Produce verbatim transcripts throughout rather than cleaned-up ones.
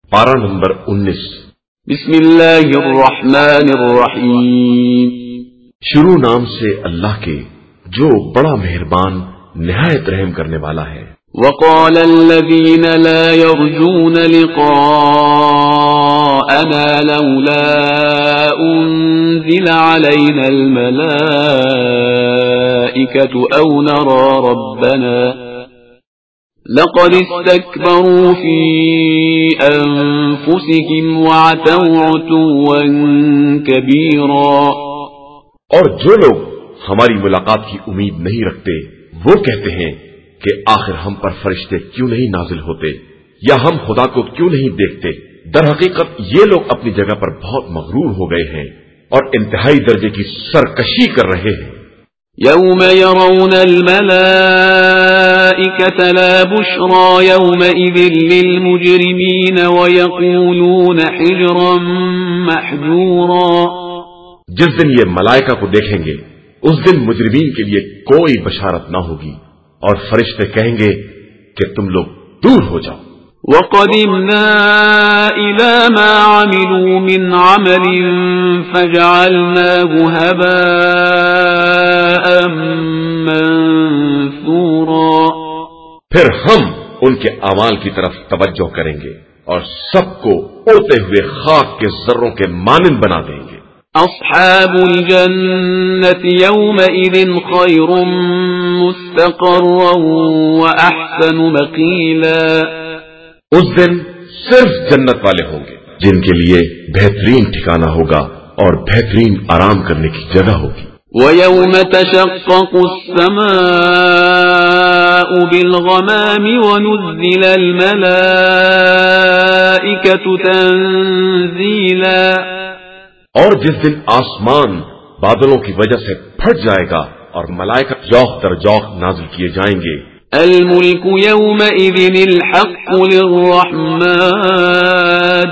پارہ نمبر انیس۔ بسم اللہ الرحمن الرحیم، شروع نام سے اللہ کے جو بڑا مہربان نہایت رحم کرنے والا ہے۔ وقال الذين لا يرجون لقاءنا لولا أنزل علينا الملائكة أو نرى ربنا لقد استكبروا في أنفسهم وعتوا عتوا كبيرا۔ اور جو لوگ ہماری ملاقات کی امید نہیں رکھتے وہ کہتے ہیں کہ آخر ہم پر فرشتے کیوں نہیں نازل ہوتے یا ہم خدا کو کیوں نہیں دیکھتے۔ در حقیقت یہ لوگ اپنی جگہ پر بہت مغرور ہو گئے ہیں اور انتہائی درجے کی سرکشی کر رہے ہیں۔ يوم يرون الملائكة لا بشرى يومئذ للمجرمين ويقولون حجرا محجورا۔ جس دن یہ ملائکہ کو دیکھیں گے اس دن مجرمین کے لیے کوئی بشارت نہ ہوگی اور فرشتے کہیں گے کہ تم لوگ دور ہو جاؤ۔ وَقَدِمْنَا إِلَى مَا عَمِلُوا مِنْ عَمَلٍ فَجَعَلْنَاهُ هَبَاءً مَنْثُورًا۔ پھر ہم ان کے اعمال کی طرف توجہ کریں گے اور سب کو اڑتے ہوئے خاک کے ذروں کے مانند بنا دیں گے۔ أصحاب الجنة يومئذ خير مستقرا وأحسن مقيلا۔ اس دن صرف جنت والے ہوں گے جن کے لیے بہترین ٹھکانہ ہوگا اور بہترین آرام کرنے کی جگہ ہوگی۔ وَيَوْمَ تَشَقَّقُ السَّمَاءُ بِالْغَمَامِ وَنُزِّلَ الْمَلَائِكَةُ تَنزِيلًا۔ اور جس دن آسمان بادلوں کی وجہ سے پھٹ جائے گا اور ملائکہ جوخ در جوخ نازل کیے جائیں گے۔ الملك يومئذ الحق للرحمن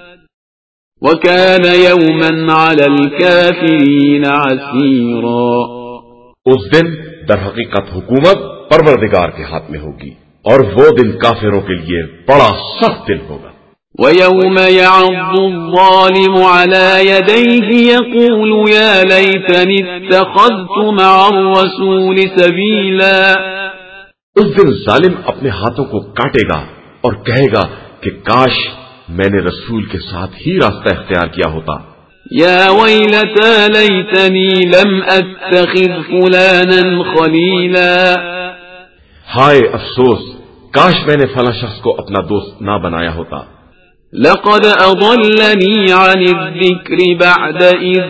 وكان يوما على الكافرين عسيرا۔ اس دن در حقیقت حکومت پروردگار کے ہاتھ میں ہوگی اور وہ دن کافروں کے لیے بڑا سخت دن ہوگا۔ وَيَوْمَ يَعَضُّ الظَّالِمُ عَلَى يَدَيْهِ يَقُولُ يَا لَيْتَنِي اتَّخَذْتُ مَعَ الرَّسُولِ سَبِيلًا۔ اس دن ظالم اپنے ہاتھوں کو کاٹے گا اور کہے گا کہ کاش میں نے رسول کے ساتھ ہی راستہ اختیار کیا ہوتا۔ یا ویلتی لیتنی لم اتخذ فلانا خلیلا۔ ہائے افسوس، کاش میں نے فلاں شخص کو اپنا دوست نہ بنایا ہوتا۔ لقد اضلنی عن الذکر بعد اذ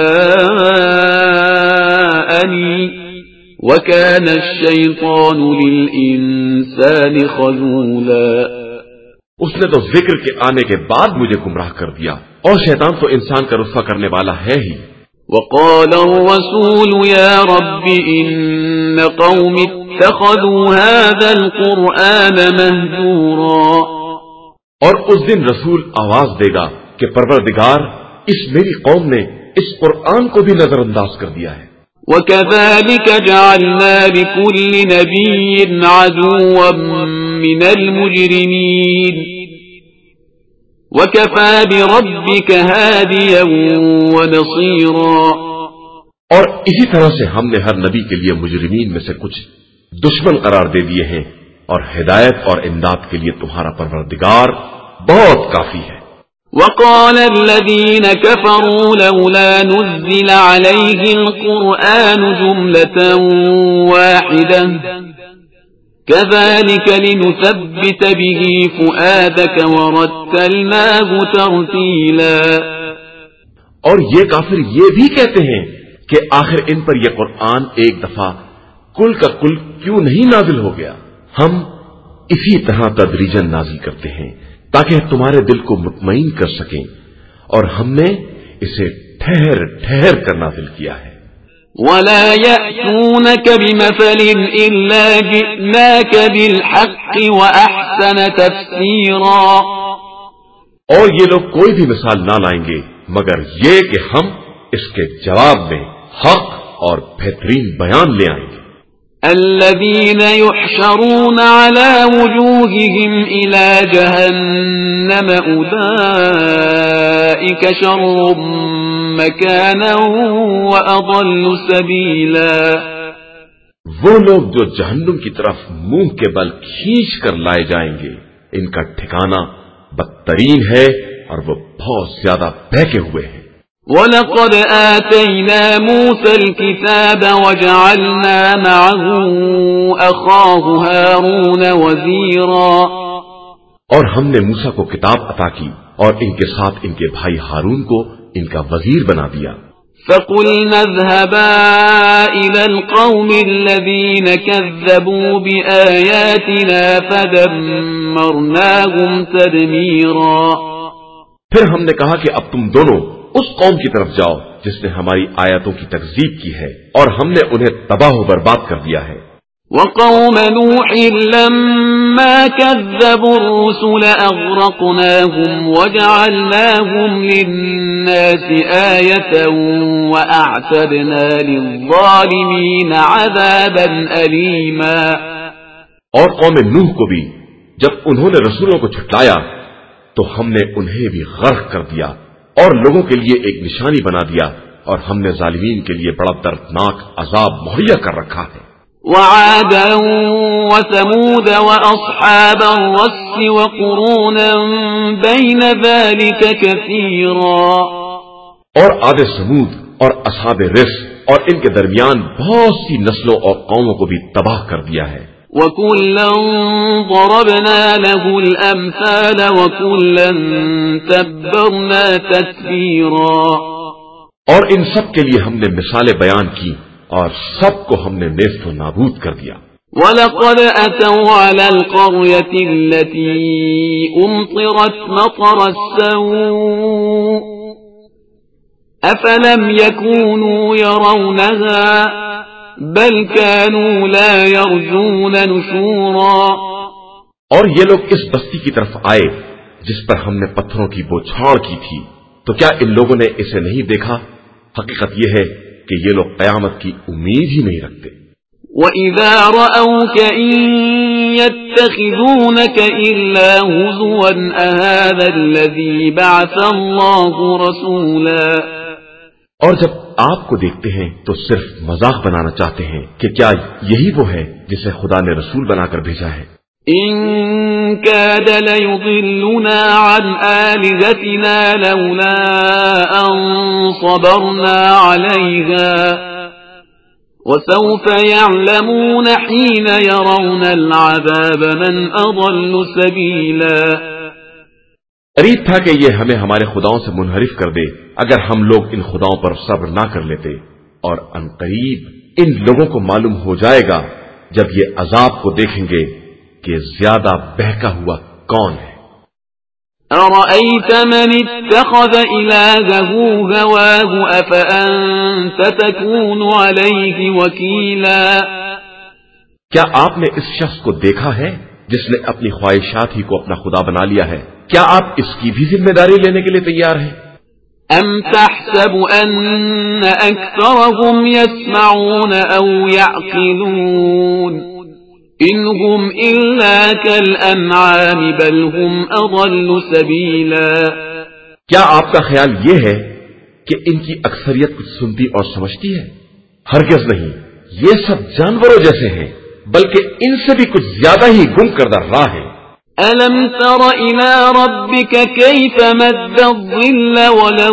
جاءنی وَكَانَ الشَّيْطَانُ لِلْإِنسَانِ خَذُولًا۔ اس نے تو ذکر کے آنے کے بعد مجھے گمراہ کر دیا اور شیطان تو انسان کا رسوا کرنے والا ہے ہی۔ وَقَالَ الرَّسُولُ يَا رَبِّ إِنَّ قَوْمِ اتَّخَذُوا هَذَا الْقُرْآنَ مَهْجُورًا۔ اور اس دن رسول آواز دے گا کہ پروردگار، اس میری قوم نے اس قرآن کو بھی نظر انداز کر دیا ہے۔ وَكَذَلِكَ جَعَلْنَا لِكُلِّ نَبِيٍّ عَدُوًّا مِّنَ الْمُجْرِمِينَ وَكَفَى بِرَبِّكَ هَادِيًا وَنَصِيرًا۔ اور اسی طرح سے ہم نے ہر نبی کے لیے مجرمین میں سے کچھ دشمن قرار دے دیے ہیں اور ہدایت اور امداد کے لیے تمہارا پروردگار بہت کافی ہے۔ وقال الذين كفروا لولا نزل عليه القرآن جملة واحدة كذلك لنثبت به فؤادك ورتلناه ترتيلا۔ اور یہ کافر یہ بھی کہتے ہیں کہ آخر ان پر یہ قرآن ایک دفعہ کل کا کل کیوں نہیں نازل ہو گیا۔ ہم اسی طرح تدریجاً نازل کرتے ہیں تاکہ تمہارے دل کو مطمئن کر سکیں، اور ہم نے اسے ٹھہر ٹھہر کر نازل کیا ہے۔ وَلَا يَأْتُونَكَ بِمَثَلٍ إِلَّا جِئْنَاكَ بِالْحَقِّ وَأَحْسَنَ تَفْسِيرًا۔ اور یہ لوگ کوئی بھی مثال نہ لائیں گے مگر یہ کہ ہم اس کے جواب میں حق اور بہترین بیان لے آئیں گے۔ الذين يحشرون على وجوههم إلى جهنم أولئك شر مكانا وأضل سبيلا. وہ لوگ جو جہنم کی طرف منہ کے بل کھینچ کر لائے جائیں گے، ان کا ٹھکانہ بدترین ہے اور وہ بہت زیادہ بہکے ہوئے ہیں. وَلَقَدْ آتَيْنَا مُوسَى الْكِتَابَ وَجَعَلْنَا مَعَهُ أَخَاهُ هَارُونَ وَزِيرًا. اور ہم نے موسیٰ کو کتاب عطا کی اور ان کے ساتھ ان کے بھائی ہارون کو ان کا وزیر بنا دیا. فَقُلْنَا اذْهَبَا إِلَى الْقَوْمِ الَّذِينَ كَذَّبُوا بِآيَاتِنَا فَدَمَّرْنَاهُمْ تَدْمِيرًا. پھر ہم نے کہا کہ اب تم دونوں اس قوم کی طرف جاؤ جس نے ہماری آیاتوں کی تکذیب کی ہے اور ہم نے انہیں تباہ و برباد کر دیا ہے. وَقَوْمَ نُوحٍ لَمَّا كَذَّبُوا الرُّسُلَ أَغْرَقْنَاهُمْ وَجَعَلْنَاهُمْ لِلنَّاسِ آيَةً وَأَعْتَدْنَا لِلظَّالِمِينَ عَذَابًا أَلِيمًا. اور قوم نوح کو بھی جب انہوں نے رسولوں کو جھٹلایا تو ہم نے انہیں بھی غرق کر دیا اور لوگوں کے لیے ایک نشانی بنا دیا اور ہم نے ظالمین کے لیے بڑا دردناک عذاب مہیا کر رکھا ہے. وَعَادًا وَثَمُودَ وَأَصْحَابَ الرَّسِّ وَقُرُونًا بَيْنَ ذَلِكَ كَثِيرًا. اور عاد سمود اور اصحاب رس اور ان کے درمیان بہت سی نسلوں اور قوموں کو بھی تباہ کر دیا ہے. وَكُلًّا ضَرَبْنَا لَهُ الْأَمْثَالَ وَكُلًّا تَبَّرْنَا تَتْبِيرًا. اور ان سب کے لیے ہم نے مثالیں بیان کی اور سب کو ہم نے نیست و نابود کر دیا. وَلَقَدْ أَتَوْا عَلَى الْقَرْيَةِ الَّتِي أُمْطِرَتْ مَطَرَ السَّوْءِ أَفَلَمْ يَكُونُوا يَرَوْنَهَا بل كانوا لا يرجون نشورا. اور یہ لوگ اس بستی کی طرف آئے جس پر ہم نے پتھروں کی بوچھاڑ کی تھی، تو کیا ان لوگوں نے اسے نہیں دیکھا؟ حقیقت یہ ہے کہ یہ لوگ قیامت کی امید ہی نہیں رکھتے. وَإِذَا رَأَوْكَ إِن يَتَّخِذُونَكَ إِلَّا هُزُوًا أَهَذَا الَّذِي بَعَثَ اللَّهُ رَسُولًا. اور جب آپ کو دیکھتے ہیں تو صرف مذاق بنانا چاہتے ہیں کہ کیا یہی وہ ہے جسے خدا نے رسول بنا کر بھیجا ہے. إِن كَادَ لَيُضِلُّنَا عَنْ آلِهَتِنَا لَوْلَا أَن صَبَرْنَا عَلَيْهَا وَسَوْفَ يَعْلَمُونَ حِينَ يَرَوْنَ الْعَذَابَ مَنْ أَضَلُّ سَبِيلًا. قریب تھا کہ یہ ہمیں ہمارے خداؤں سے منحرف کر دے اگر ہم لوگ ان خداؤں پر صبر نہ کر لیتے، اور ان قریب ان لوگوں کو معلوم ہو جائے گا جب یہ عذاب کو دیکھیں گے کہ زیادہ بہکا ہوا کون ہے. أَرَأَيْتَ مَنِ اتَّخَذَ إِلَٰهَهُ هَوَاهُ أَفَأَنتَ تَكُونُ عَلَيْهِ وَكِيلًا. کیا آپ نے اس شخص کو دیکھا ہے جس نے اپنی خواہشات ہی کو اپنا خدا بنا لیا ہے؟ کیا آپ اس کی بھی ذمہ داری لینے کے لیے تیار ہیں؟ أَمْ تَحْسَبُ أَنَّ أَكْثَرَهُمْ يَسْمَعُونَ أَوْ يَعْقِلُونَ إِنْ هُمْ إِلَّا كَالْأَنْعَامِ بَلْ هُمْ أَضَلُّ سَبِيلًا. کیا آپ کا خیال یہ ہے کہ ان کی اکثریت کچھ سنتی اور سمجھتی ہے؟ ہرگز نہیں، یہ سب جانوروں جیسے ہیں، بلکہ ان سے بھی کچھ زیادہ ہی گم کردہ راہ ہیں. أَلَمْ تَرَ إِلَى رَبِّكَ كَيْفَ مَدَّ الظِّلَّ وَلَوْ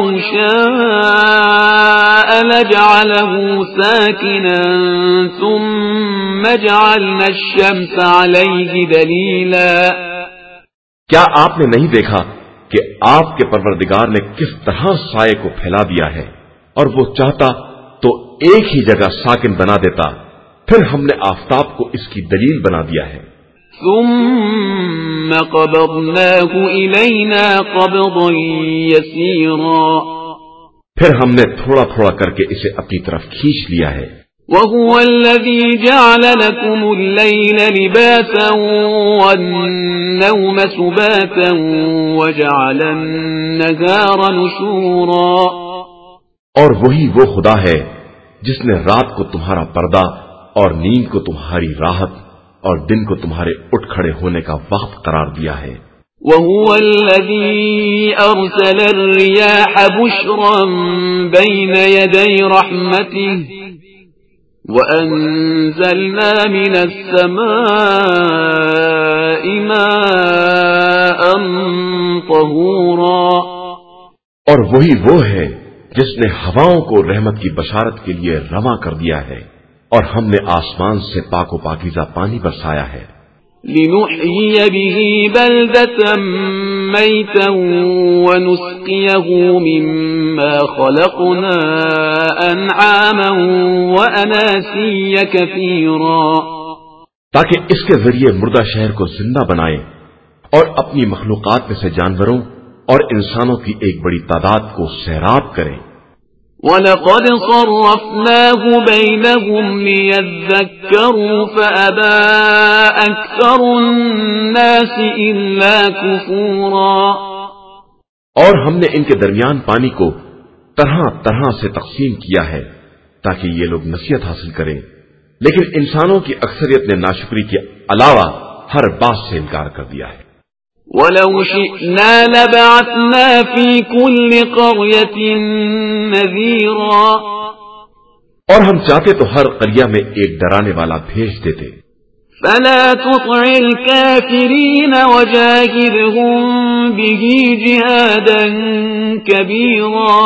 شَاءَ لَجَعَلَهُ سَاكِنًا ثُمَّ جَعَلْنَا الشَّمْسَ عَلَيْهِ دَلِيلًا. کیا آپ نے نہیں دیکھا کہ آپ کے پروردگار نے کس طرح سائے کو پھیلا دیا ہے، اور وہ چاہتا تو ایک ہی جگہ ساکن بنا دیتا، پھر ہم نے آفتاب کو اس کی دلیل بنا دیا ہے. ثم قبضناه إلينا قبضا يسيرا. پھر ہم نے تھوڑا تھوڑا کر کے اسے اپنی طرف کھینچ لیا ہے. وهو الذي جعل لكم الليل لباسا والنوم سباتا وجعل النهار نشورا. اور وہی وہ خدا ہے جس نے رات کو تمہارا پردہ اور نیند کو تمہاری راحت اور دن کو تمہارے اٹھ کھڑے ہونے کا وقت قرار دیا ہے. وَهُوَ الَّذِي أَرْسَلَ الرِّيَاحَ بُشْرًا بَيْنَ يَدَيْ رَحْمَتِهِ وَأَنزَلْنَا مِنَ السَّمَاءِ مَاءً طَهُورًا. اور وہی وہ ہے جس نے ہواؤں کو رحمت کی بشارت کے لیے رواں کر دیا ہے اور ہم نے آسمان سے پاک و پاکیزہ پانی برسایا ہے. لِنُحْيِيَ بِهِ بَلْدَةً مَيْتًا وَنُسْقِيَهُ مِمَّا خَلَقْنَا أَنْعَامًا وَأَنَاسِيَّ كَثِيرًا. تاکہ اس کے ذریعے مردہ شہر کو زندہ بنائیں اور اپنی مخلوقات میں سے جانوروں اور انسانوں کی ایک بڑی تعداد کو سیراب کریں. وَلَقَدْ صَرَّفْنَاهُ بَيْنَهُمْ لِيَذَّكَّرُوا فَأَبَى أَكْثَرُ النَّاسِ إِلَّا كُفُورًا. اور ہم نے ان کے درمیان پانی کو طرح طرح سے تقسیم کیا ہے تاکہ یہ لوگ نصیحت حاصل کریں، لیکن انسانوں کی اکثریت نے ناشکری کے علاوہ ہر بات سے انکار کر دیا ہے. وَلَوْ شِئْنَا لَبَعَثْنَا فِي كُلِّ قَرْيَةٍ نَذِيرًا. اور ہم چاہتے تو ہر قریہ میں ایک ڈرانے والا بھیج دیتے. فَلَا تُطِعِ الْكَافِرِينَ وَجَاهِدْهُمْ بِهِ جِهَادًا كَبِيرًا.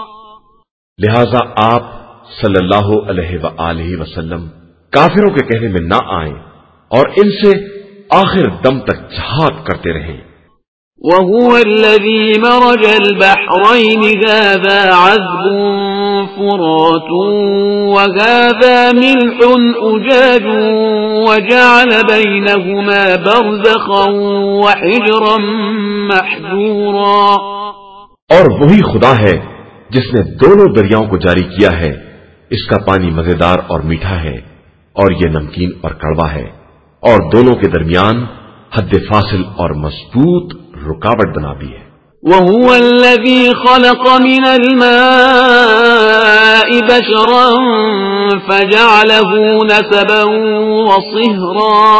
لہذا آپ صلی اللہ علیہ وآلہ وسلم کافروں کے کہنے میں نہ آئیں اور ان سے آخر دم تک جہاد کرتے رہیں. وَهُوَ الَّذِي مَرَجَ الْبَحْرَيْنِ هَذَا عَذْبٌ فُرَاتٌ وَهَذَا مِلْحٌ أُجَاجٌ وَجَعَلَ بَيْنَهُمَا بَرْزَخًا وَحِجْرًا مَحْجُورًا. اور وہی خدا ہے جس نے دونوں دریاؤں کو جاری کیا ہے. اس کا پانی مزیدار اور میٹھا ہے اور یہ نمکین اور کڑوا ہے، اور دونوں کے درمیان حد فاصل اور مضبوط رکاوٹ بنا دی ہے. وَهُوَ الَّذِي خَلَقَ مِنَ الْمَاءِ بَشَرًا فَجَعَلَهُ نَسَبًا وَصِهْرًا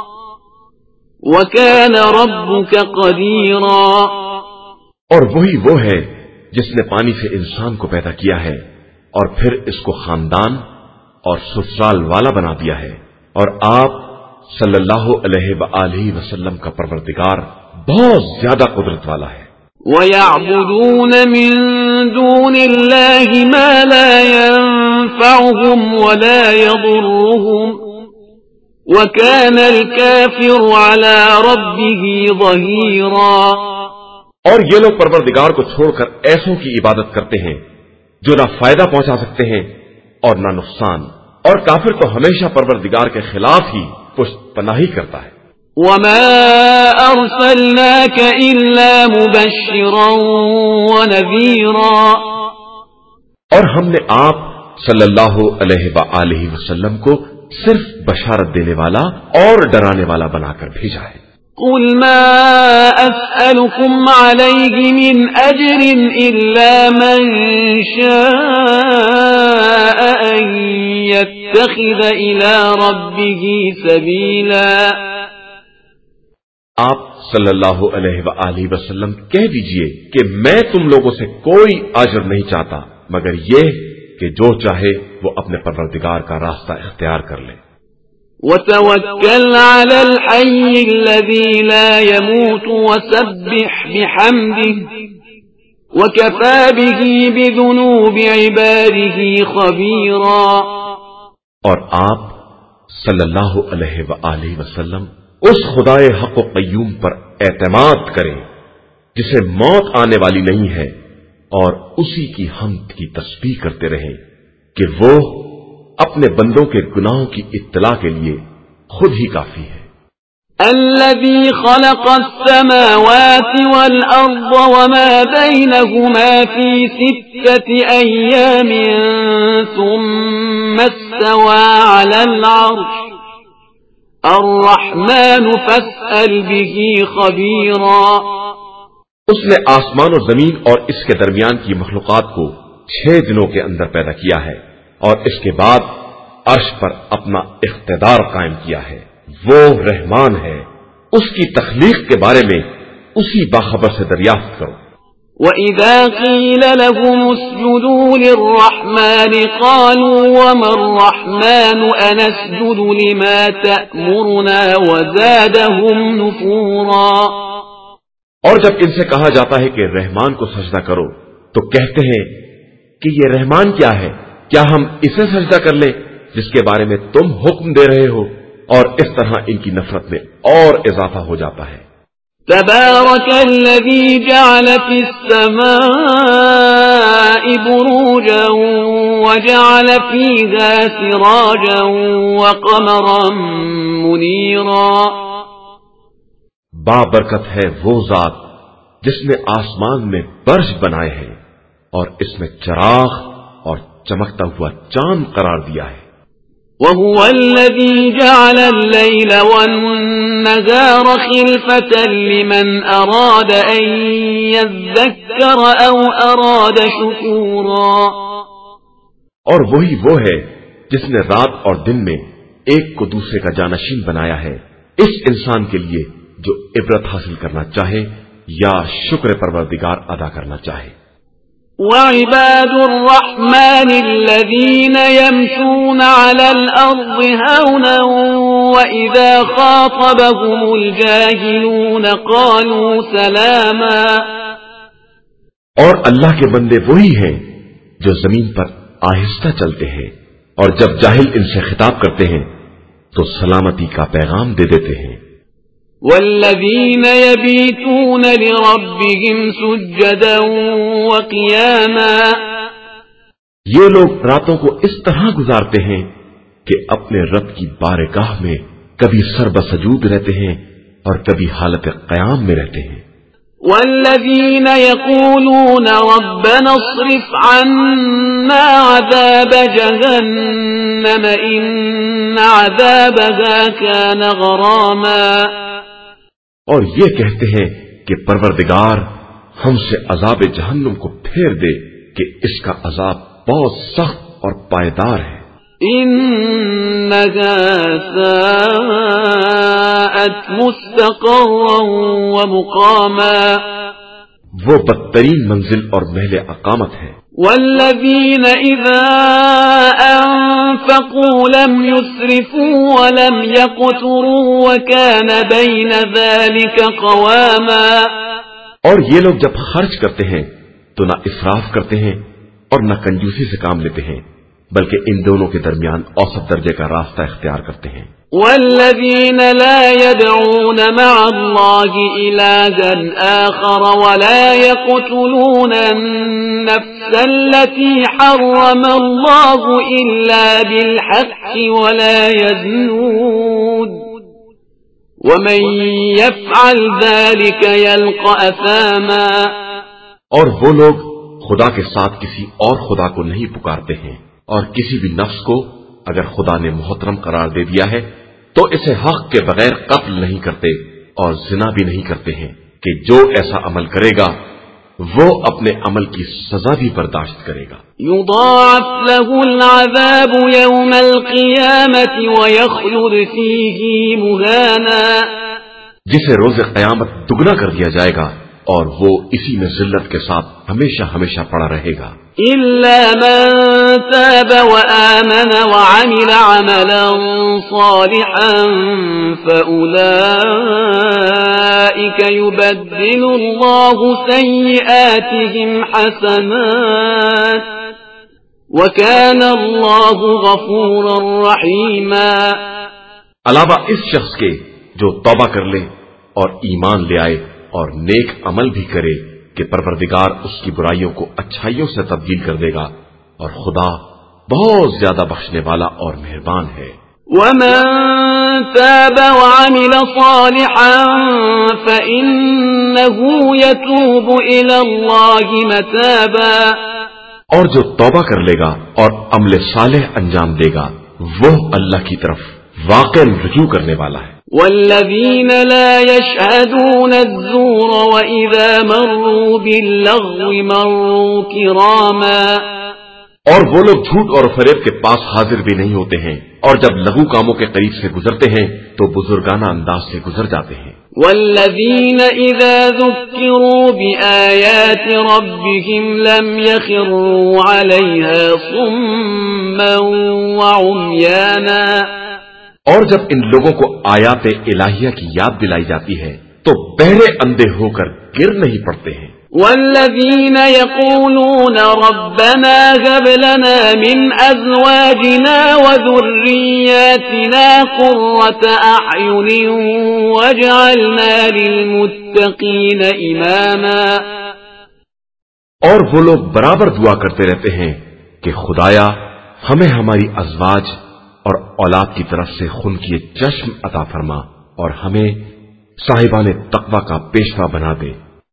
وَكَانَ رَبُّكَ قَدِيرًا. اور وہی وہ ہے جس نے پانی سے انسان کو پیدا کیا ہے اور پھر اس کو خاندان اور سسرال والا بنا دیا ہے، اور آپ صلی اللہ علیہ وآلہ وسلم کا پروردگار بہت زیادہ قدرت والا ہے. وَيَعْبُدُونَ مِن دُونِ اللَّهِ مَا لَا يَنفَعُهُمْ وَلَا يَضُرُّهُمْ وَكَانَ الْكَافِرُ عَلَى رَبِّهِ ظَهِيرًا. اور یہ لوگ پروردگار کو چھوڑ کر ایسوں کی عبادت کرتے ہیں جو نہ فائدہ پہنچا سکتے ہیں اور نہ نقصان، اور کافر تو ہمیشہ پروردگار کے خلاف ہی پشت پناہی کرتا ہے. وَمَا أَرْسَلْنَاكَ إِلَّا مُبَشِّرًا وَنَذِيرًا. اور ہم نے آپ صلی اللہ علیہ وآلہ وسلم کو صرف بشارت دینے والا اور ڈرانے والا بنا کر بھیجا ہے. قُلْ مَا أَسْأَلُكُمْ عَلَيْهِ مِنْ أَجْرٍ إِلَّا مَنْ شَاءَ أَنْ يَتَّخِذَ إِلَى رَبِّهِ سَبِيلًا. آپ صلی اللہ علیہ وآلہ وسلم کہہ دیجئے کہ میں تم لوگوں سے کوئی اجر نہیں چاہتا مگر یہ کہ جو چاہے وہ اپنے پروردگار کا راستہ اختیار کر لے. وَتَوَكَّلْ عَلَى الْحَيِّ الَّذِي لَا يَمُوتُ وَسَبِّحْ بِحَمْدِهِ وَكَفَى بِهِ بِذُنُوبِ عِبَادِهِ خَبِيرًا. اور آپ صلی اللہ علیہ وآلہ وسلم اس خدائے حق و قیوم پر اعتماد کریں جسے موت آنے والی نہیں ہے، اور اسی کی حمد کی تسبیح کرتے رہیں کہ وہ اپنے بندوں کے گناہوں کی اطلاع کے لیے خود ہی کافی ہے. الذي خلق السماوات والأرض وما بينهما في ستة أيام ثم استوى على العرش الرحمن فاسأل به خبيرا. اس نے آسمان و زمین اور اس کے درمیان کی مخلوقات کو چھ دنوں کے اندر پیدا کیا ہے، اور اس کے بعد عرش پر اپنا اقتدار قائم کیا ہے، وہ رحمان ہے، اس کی تخلیق کے بارے میں اسی باخبر سے دریافت کرو۔ وَإِذَا قِيلَ لَهُمُ اسْجُدُوا لِلرَّحْمَنِ قَالُوا وَمَا الرَّحْمَنُ أَنَسْجُدُ لِمَا تَأْمُرُنَا وَزَادَهُمْ نُفُورًا۔ اور جب ان سے کہا جاتا ہے کہ رحمان کو سجدہ کرو تو کہتے ہیں کہ یہ رحمان کیا ہے، کیا ہم اسے سجدہ کر لیں جس کے بارے میں تم حکم دے رہے ہو؟ اور اس طرح ان کی نفرت میں اور اضافہ ہو جاتا ہے۔ تبارك الذي جعل في السماء بروجا وجعل فيها سراجا وقمرا منيرا۔ بابرکت ہے وہ ذات جس نے آسمان میں برج بنائے ہیں اور اس میں چراغ اور چمکتا ہوا چاند قرار دیا ہے۔ وَهُوَ الَّذِي جَعَلَ اللَّيْلَ وَالنَّهَارَ خِلْفَةً لِمَنْ أَرَادَ أَن يَذَّكَّرَ أَوْ أَرَادَ شُكُورًا۔ اور وہی وہ ہے جس نے رات اور دن میں ایک کو دوسرے کا جانشین بنایا ہے، اس انسان کے لیے جو عبرت حاصل کرنا چاہے یا شکر پروردگار ادا کرنا چاہے۔ وَعِبَادُ الرَّحْمَنِ الَّذِينَ يَمْشُونَ عَلَى الْأَرْضِ هَوْنًا وَإِذَا خَاطَبَهُمُ الْجَاهِلُونَ قَالُوا سَلَامًا۔ اور اللہ کے بندے وہی ہیں جو زمین پر آہستہ چلتے ہیں اور جب جاہل ان سے خطاب کرتے ہیں تو سلامتی کا پیغام دے دیتے ہیں۔ والذین یبیتون لربهم سجدا وقیاما۔ یہ لوگ راتوں کو اس طرح گزارتے ہیں کہ اپنے رب کی بارگاہ میں کبھی سر بسجود رہتے ہیں اور کبھی حالت قیام میں رہتے ہیں۔ والذین یقولون ربنا اصرف عنا عذاب جہنم ان عذابها كان غراما۔ اور یہ کہتے ہیں کہ پروردگار ہم سے عذاب جہنم کو پھیر دے کہ اس کا عذاب بہت سخت اور پائیدار ہے۔ انها ساءت مستقرا ومقاما۔ وہ بدترین منزل اور محل اقامت ہے۔ والذین اذا انفقوا لم يسرفوا ولم يقتروا وكان بين ذلك قواما۔ اور یہ لوگ جب خرچ کرتے ہیں تو نہ اسراف کرتے ہیں اور نہ کنجوسی سے کام لیتے ہیں بلکہ ان دونوں کے درمیان اوسط درجے کا راستہ اختیار کرتے ہیں۔ والذین لا يدعون مع اللہ الہا آخر ولا يقتلون النفس التي حرم اللہ الا بالحق ولا يزنون ومن يفعل ذلك يلقى اثاما۔ اور وہ لوگ خدا کے ساتھ کسی اور خدا کو نہیں پکارتے ہیں اور کسی بھی نفس کو اگر خدا نے محترم قرار دے دیا ہے تو اسے حق کے بغیر قتل نہیں کرتے اور زنا بھی نہیں کرتے ہیں کہ جو ایسا عمل کرے گا وہ اپنے عمل کی سزا بھی برداشت کرے گا۔ یضاعف له العذاب یوم القیامت ویخلد فیہ مہانا۔ جسے روز قیامت دگنا کر دیا جائے گا اور وہ اسی میں ذلت کے ساتھ ہمیشہ ہمیشہ پڑا رہے گا۔ إلا من تاب وآمن وعمل عملا صالحا فأولئك يبدل الله سيئاتهم حسنات وكان الله غفورا رحيما۔ علاوہ اس شخص کے جو توبہ کر لے اور ایمان لے آئے اور نیک عمل بھی کرے کہ پروردگار اس کی برائیوں کو اچھائیوں سے تبدیل کر دے گا اور خدا بہت زیادہ بخشنے والا اور مہربان ہے۔ وَمَن تَابَ وَعَمِلَ صَالِحًا فَإِنَّهُ يَتُوبُ إِلَى اللَّهِ مَتَابًا۔ اور جو توبہ کر لے گا اور عمل صالح انجام دے گا وہ اللہ کی طرف واقعا رجوع کرنے والا ہے۔ والذین لا یشہدون الزور وإذا مروا باللغو مروا کراما۔ اور وہ لوگ جھوٹ اور فریب کے پاس حاضر بھی نہیں ہوتے ہیں، اور جب لغو کاموں کے قریب سے گزرتے ہیں تو بزرگانہ انداز سے گزر جاتے ہیں۔ والذین اذا ذکروا بآیات ربهم لم يخروا علیها صما وعمیانا، اور جب ان لوگوں کو آیات الہیہ کی یاد دلائی جاتی ہے تو بہرے اندھے ہو کر گر نہیں پڑتے ہیں۔ والذین یقولون ربنا هب لنا من ازواجنا وذریاتنا قرة اعین واجعلنا للمتقین اماما، اور وہ لوگ برابر دعا کرتے رہتے ہیں کہ خدایا ہمیں ہماری ازواج اور اولاد کی طرف سے خون کیے چشم عطا فرما اور ہمیں صاحبان تقوی کا پیشوا بنا دے۔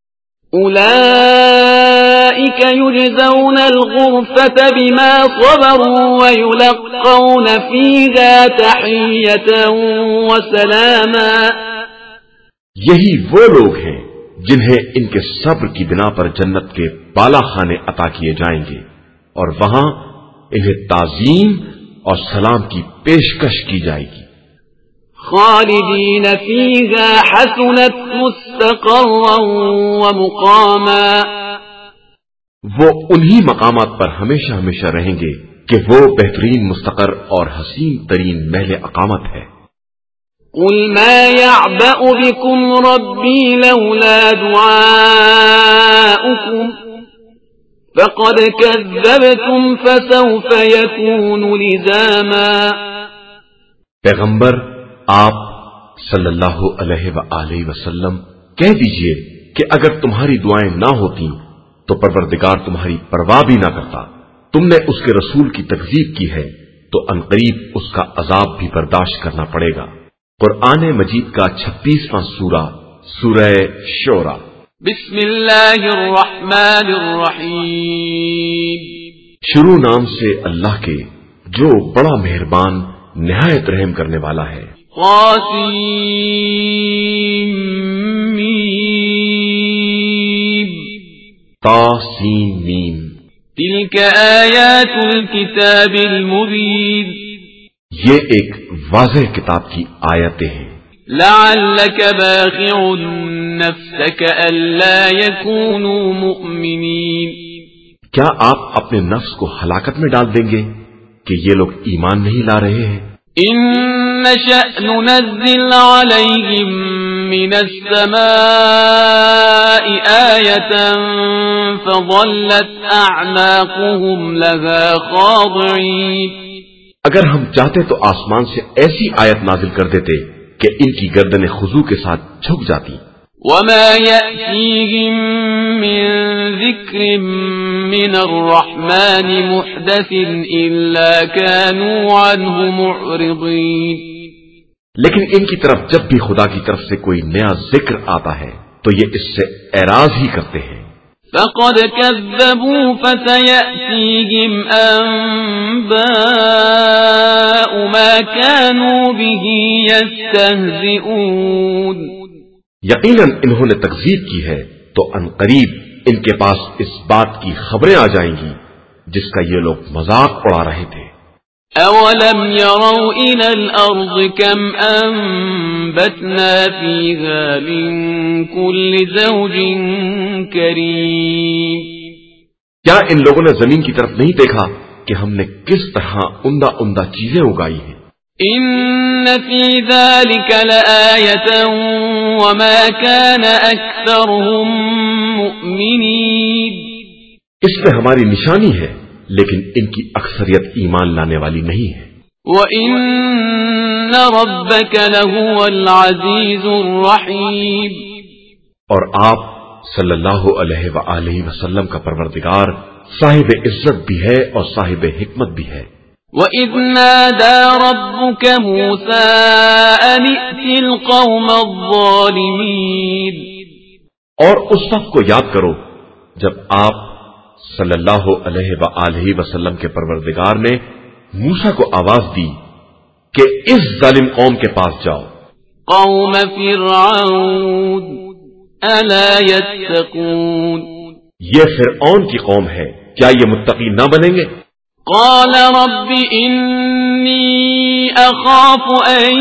اولئک یجزون الغرفة بما صبروا ویلقون فیہا تحیۃ وسلاما، یہی وہ لوگ ہیں جنہیں ان کے صبر کی بنا پر جنت کے بالا خانے عطا کیے جائیں گے اور وہاں انہیں تعظیم اور سلام کی پیشکش کی جائے گی۔ خالدین فیہا حسنت مستقرا ومقاما، وہ انہی مقامات پر ہمیشہ ہمیشہ رہیں گے کہ وہ بہترین مستقر اور حسین ترین محل اقامت ہے۔ قل ما يعبأ بكم ربي لولا دعاؤكم فقد كذبتم فسوف يكون لزاما۔ پیغمبر آپ صلی اللہ علیہ وآلہ وسلم کہہ دیجئے کہ اگر تمہاری دعائیں نہ ہوتی تو پروردگار تمہاری پرواہ بھی نہ کرتا۔ تم نے اس کے رسول کی تکذیب کی ہے تو عنقریب اس کا عذاب بھی برداشت کرنا پڑے گا۔ قرآن مجید کا چھتیسواں سورہ سورہ شعراء۔ بسم اللہ الرحمن الرحیم، شروع نام سے اللہ کے جو بڑا مہربان نہایت رحم کرنے والا ہے۔ طاسیم میم، طاسیم میم، تلک آیات الکتاب المبین، یہ ایک واضح کتاب کی آیتیں ہیں۔ لعلک باخع نفسک الا یکونوا مؤمنین، کیا آپ اپنے نفس کو ہلاکت میں ڈال دیں گے کہ یہ لوگ ایمان نہیں لا رہے ہیں؟ ان نشأ ننزل علیہم من السماء آیة فظلت اعناقهم لها خاضعین، اگر ہم چاہتے تو آسمان سے ایسی آیت نازل کر دیتے کہ ان کی گردنیں خضوع کے ساتھ جھک جاتی۔ وما يأتيهم من ذكر من الرحمن محدث إلا كانوا عنه معرضين، لیکن ان کی طرف جب بھی خدا کی طرف سے کوئی نیا ذکر آتا ہے تو یہ اس سے اعراض ہی کرتے ہیں۔ فقد كذبوا فسيأتيهم أنباء ما كانوا به يستهزئون، یقیناً انہوں نے تکذیب کی ہے تو عنقریب ان کے پاس اس بات کی خبریں آ جائیں گی جس کا یہ لوگ مذاق اڑا رہے تھے۔ اولم يروا الى الارض كم انبتنا فيها من كل زوج كريم، کیا ان لوگوں نے زمین کی طرف نہیں دیکھا کہ ہم نے کس طرح عمدہ عمدہ چیزیں اگائی ہیں؟ ان في ذلك لآية وما كان اكثرهم مؤمنين، اس میں ہماری نشانی ہے لیکن ان کی اکثریت ایمان لانے والی نہیں ہے۔ وَإِنَّ رَبَّكَ لَهُوَ الْعَزِيزُ الرَّحِيمُ، اور آپ صلی اللہ علیہ وآلہ وسلم کا پروردگار صاحب عزت بھی ہے اور صاحب حکمت بھی ہے۔ وَإِذْ نَادَى رَبُّكَ مُوسَىٰ أَنِ ائْتِ الْقَوْمَ الظَّالِمِينَ، اور اس وقت کو یاد کرو جب آپ صلی اللہ علیہ وآلہ وسلم کے پروردگار نے موسیٰ کو آواز دی کہ اس ظالم قوم کے پاس جاؤ۔ قوم فرعون الا يتقون، یہ فرعون کی قوم ہے، کیا یہ متقی نہ بنیں گے؟ قال رب إني أخاف أن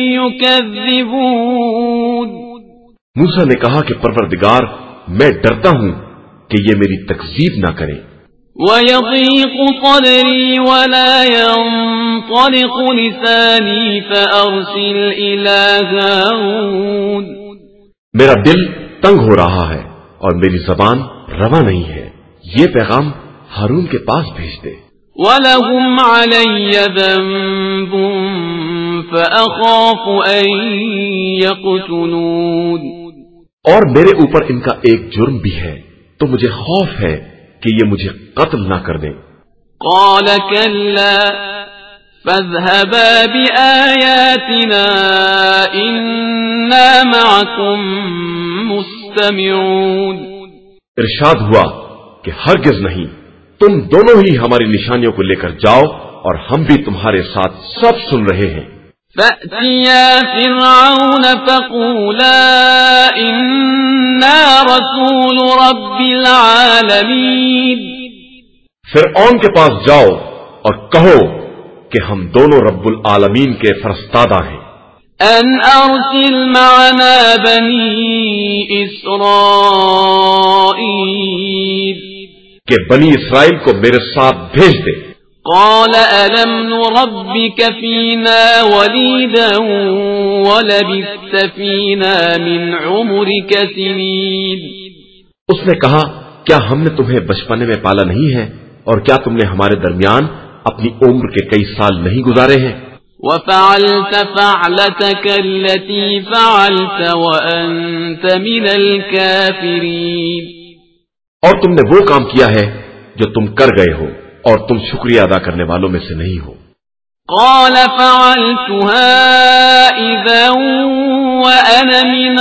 يكذبون. موسیٰ نے کہا کہ پروردگار میں ڈرتا ہوں کہ یہ میری تکذیب نہ کریں. وَيَضِيقُ صَدْرِي وَلَا يَنطَلِقُ لِسَانِي فَأَرْسِلْ إِلَى هَارُونَ. میرا دل تنگ ہو رہا ہے اور میری زبان رواں نہیں ہے، یہ پیغام ہارون کے پاس بھیج دے. وَلَهُمْ عَلَيَّ ذَنبٌ فَأَخَافُ أَن يَقْتُلُونِ. اور میرے اوپر ان کا ایک جرم بھی ہے تو مجھے خوف ہے کہ یہ مجھے قتل نہ کر دیں. قال كلا فاذهبا بآياتنا إنا معكم مستمعون. ارشاد ہوا کہ ہرگز نہیں، تم دونوں ہی ہماری نشانیوں کو لے کر جاؤ اور ہم بھی تمہارے ساتھ سب سن رہے ہیں. فأتيا فرعون فقولا إنا رسول رب العالمين. فرعون کے پاس جاؤ اور کہو کہ ہم دونوں رب العالمین کے فرستادہ ہیں. ان ارسل معنا بنی اسرائیل. کہ بنی اسرائیل کو میرے ساتھ بھیج دے. قال ألم نربك فينا وليدا ولبثت فينا من عمرك سنين. اس نے کہا کیا ہم نے تمہیں بچپنے میں پالا نہیں ہے اور کیا تم نے ہمارے درمیان اپنی عمر کے کئی سال نہیں گزارے ہیں. وفعلت فعلتك التي فعلت وأنت من الكافرين. اور تم نے وہ کام کیا ہے جو تم کر گئے ہو اور تم شکریہ ادا کرنے والوں میں سے نہیں ہو. قال فعلتها إذا وأنا من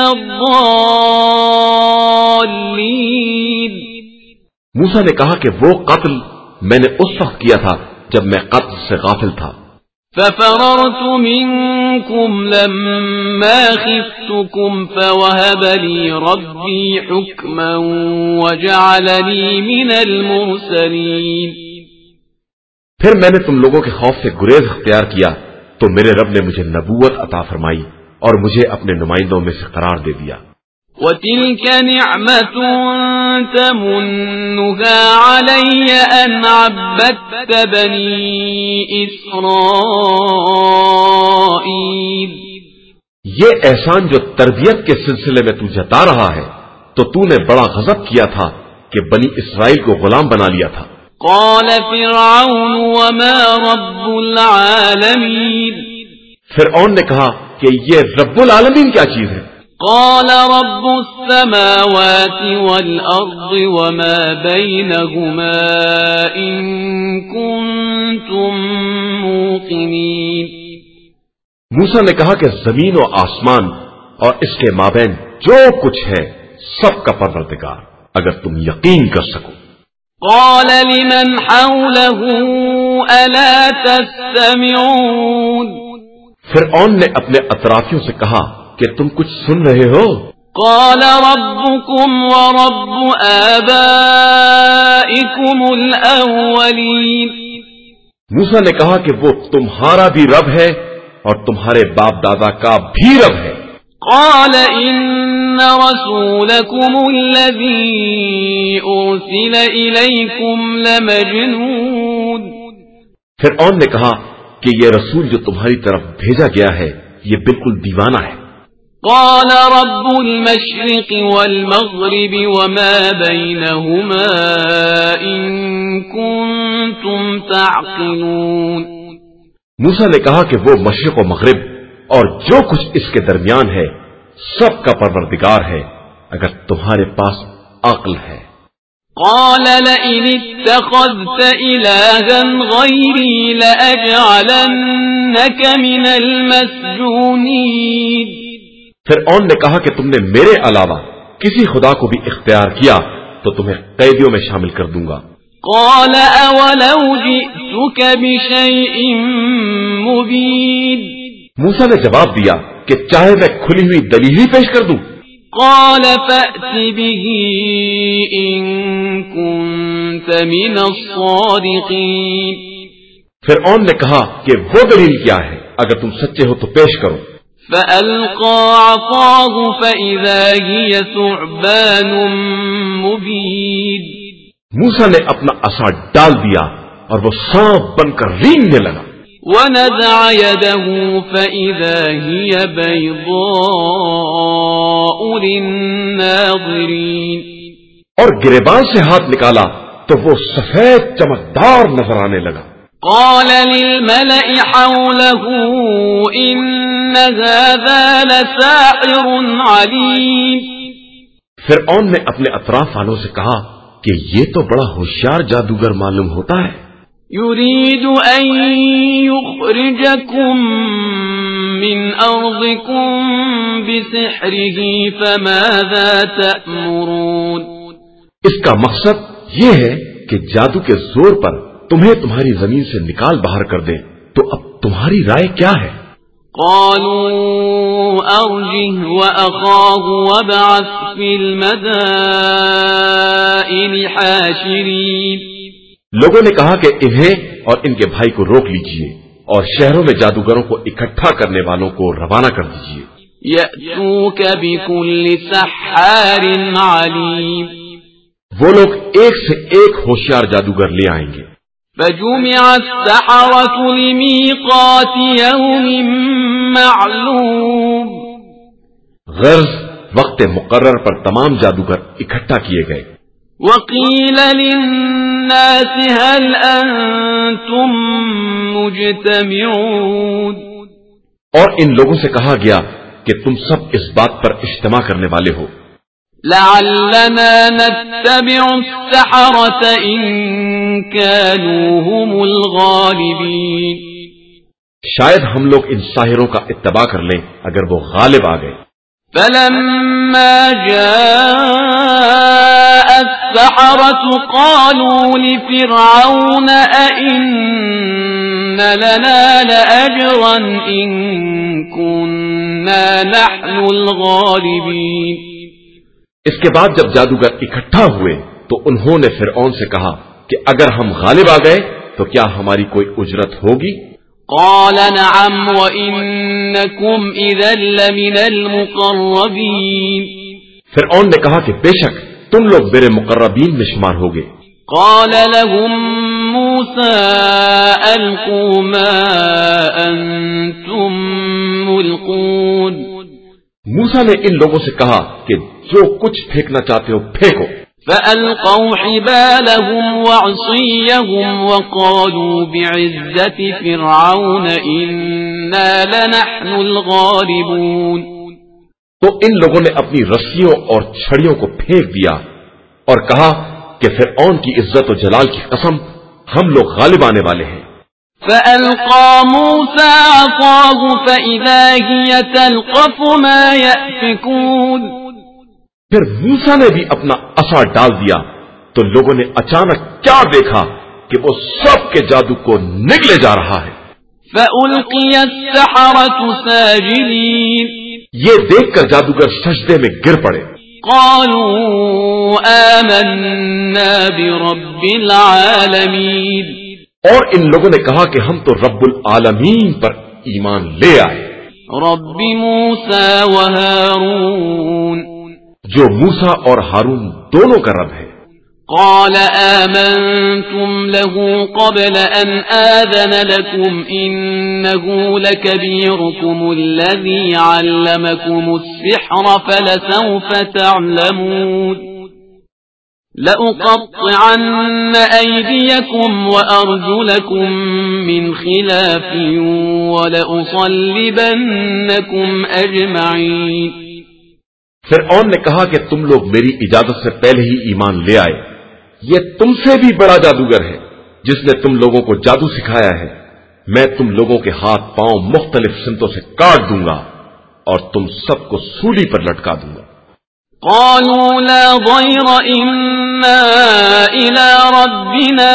الضالين. موسیٰ نے کہا کہ وہ قتل میں نے اس وقت کیا تھا جب میں قتل سے غافل تھا. ففررت منكم لما خفتكم فوهب لي ربي حكما وجعلني من المرسلين. پھر میں نے تم لوگوں کے خوف سے گریز اختیار کیا تو میرے رب نے مجھے نبوت عطا فرمائی اور مجھے اپنے نمائندوں میں سے قرار دے دیا. وَتِلْكَ نِعْمَةٌ تَمُنُّهَا عَلَيَّ أَنْ عَبَّدتَّ بَنِي إِسْرَائِيلَ. یہ احسان جو تربیت کے سلسلے میں تو جتا رہا ہے تو تو نے بڑا غضب کیا تھا کہ بنی اسرائیل کو غلام بنا لیا تھا. قال فرعون وما رب العالمین. فرعون نے کہا کہ یہ رب العالمین کیا چیز ہے. قال رب السماوات والأرض وما بينهما إن كنتم موقنين. موسیٰ نے کہا کہ زمین و آسمان اور اس کے مابین جو کچھ ہے سب کا پروردگار اگر تم یقین کر سکو. قال لمن حوله ألا تستمعون. فرعون نے اپنے اطرافیوں سے کہا کہ تم کچھ سن رہے ہو. قال ربكم ورب آبائكم الأولين. موسیٰ نے کہا کہ وہ تمہارا بھی رب ہے اور تمہارے باپ دادا کا بھی رب ہے. قال إن رسولكم الذي أرسل إليكم لمجنون. فرعون نے کہا کہ یہ رسول جو تمہاری طرف بھیجا گیا ہے یہ بالکل دیوانہ ہے. قال رب المشرق والمغرب وما بينهما إن كنتم تعقلون. موسیٰ نے کہا کہ وہ مشرق و مغرب اور جو کچھ اس کے درمیان ہے سب کا پروردگار ہے اگر تمہارے پاس عقل ہے. قال لئن اتخذت إلها غيري لأجعلنك من المسجونين. فرعون نے کہا کہ تم نے میرے علاوہ کسی خدا کو بھی اختیار کیا تو تمہیں قیدیوں میں شامل کر دوں گا. قال أولو جئتك بشيء مبين. موسیٰ نے جواب دیا کہ چاہے میں کھلی ہوئی دلیل ہی پیش کر دوں. قال فأت به إن كنت كنت من الصادقين. فرعون نے کہا کہ وہ دلیل کیا ہے، اگر تم سچے ہو تو پیش کرو. فألقى عصاه فإذا هي ثعبان مبين. موسیٰ نے اپنا عصا ڈال دیا اور وہ سانپ بن کر رینگنے لگا. ونزع يده فإذا هي بيضاء للناظرين. اور گریبان سے ہاتھ نکالا تو وہ سفید چمکدار نظر آنے لگا. قال للملأ حوله إن هذا لساحر عليم. فرعون نے اپنے اطراف والوں سے کہا کہ یہ تو بڑا ہوشیار جادوگر معلوم ہوتا ہے. يريد أن يخرجكم من أرضكم بسحره فماذا تأمرون. اس کا مقصد یہ ہے کہ جادو کے زور پر تمہیں تمہاری زمین سے نکال باہر کر دیں، تو اب تمہاری رائے کیا ہے؟ قالوا أرجه وأخاه وابعث في المدائن حاشرين. لوگوں نے کہا کہ انہیں اور ان کے بھائی کو روک لیجئے اور شہروں میں جادوگروں کو اکٹھا کرنے والوں کو روانہ کر دیجئے. يأتوك بكل سحار عليم. وہ لوگ ایک سے ایک ہوشیار جادوگر لے آئیں گے. فجمع السحرة لميقات يوم معلوم. غرض وقت مقرر پر تمام جادوگر اکٹھا کیے گئے. وقيل للناس هل أنتم مجتمعون. اور ان لوگوں سے کہا گیا کہ تم سب اس بات پر اجتماع کرنے والے ہو. لعلنا نتبع السحرة إن كانوا هم الغالبين. شاید ہم لوگ ان ساحروں کا اتباع کر لیں اگر وہ غالب آ گئے. فلما جاء السحرة قالوا لفرعون أئن لنا لأجرا إن كنا نحن الغالبين. اس کے بعد جب جادوگر اکٹھا ہوئے تو انہوں نے فرعون سے کہا کہ اگر ہم غالب آ گئے تو کیا ہماری کوئی اجرت ہوگی؟ قال نعم وإنكم إذا لمن المقربين. فرعون نے کہا کہ بے شک تم لوگ میرے مقربین میں شمار ہوگے. قال لهم موسى ألقوا ما أنتم ملقون. موسیٰ نے ان لوگوں سے کہا کہ جو کچھ پھینکنا چاہتے ہو پھینکو. فألقوا حبالهم وعصيهم وقالوا بعزة فرعون إنا لنحن الغالبون. تو ان لوگوں نے اپنی رسیوں اور چھڑیوں کو پھینک دیا اور کہا کہ فرعون کی عزت و جلال کی قسم ہم لوگ غالب آنے والے ہیں. فألقى موسى عصاه فإذا هي تلقف ما يأفكون. پھر موسیٰ نے بھی اپنا عصا ڈال دیا تو لوگوں نے اچانک کیا دیکھا کہ وہ سب کے جادو کو نگلے جا رہا ہے. فألقي السحرة ساجدين. یہ دیکھ کر جادوگر سجدے میں گر پڑے. قالوا آمنا برب العالمین. اور ان لوگوں نے کہا کہ ہم تو رب العالمین پر ایمان لے آئے. رب موسیٰ و ہارون. جو موسیٰ اور ہارون دونوں کا رب ہے. قال آمنتم له قبل أن آذن لكم إنه لكبيركم الذي علمكم السحر فلسوف تعلمون. لأقطعن أيديكم وأرجلكم من خلاف ولأصلبنكم أجمعين. فرعون نے کہا کہ تم لوگ میری اجازت سے پہلے ہی ایمان لے آئے. یہ تم سے بھی بڑا جادوگر ہے جس نے تم لوگوں کو جادو سکھایا ہے. میں تم لوگوں کے ہاتھ پاؤں مختلف سمتوں سے کاٹ دوں گا اور تم سب کو سولی پر لٹکا دوں گا. قالوا لا ضير إنا إلى ربنا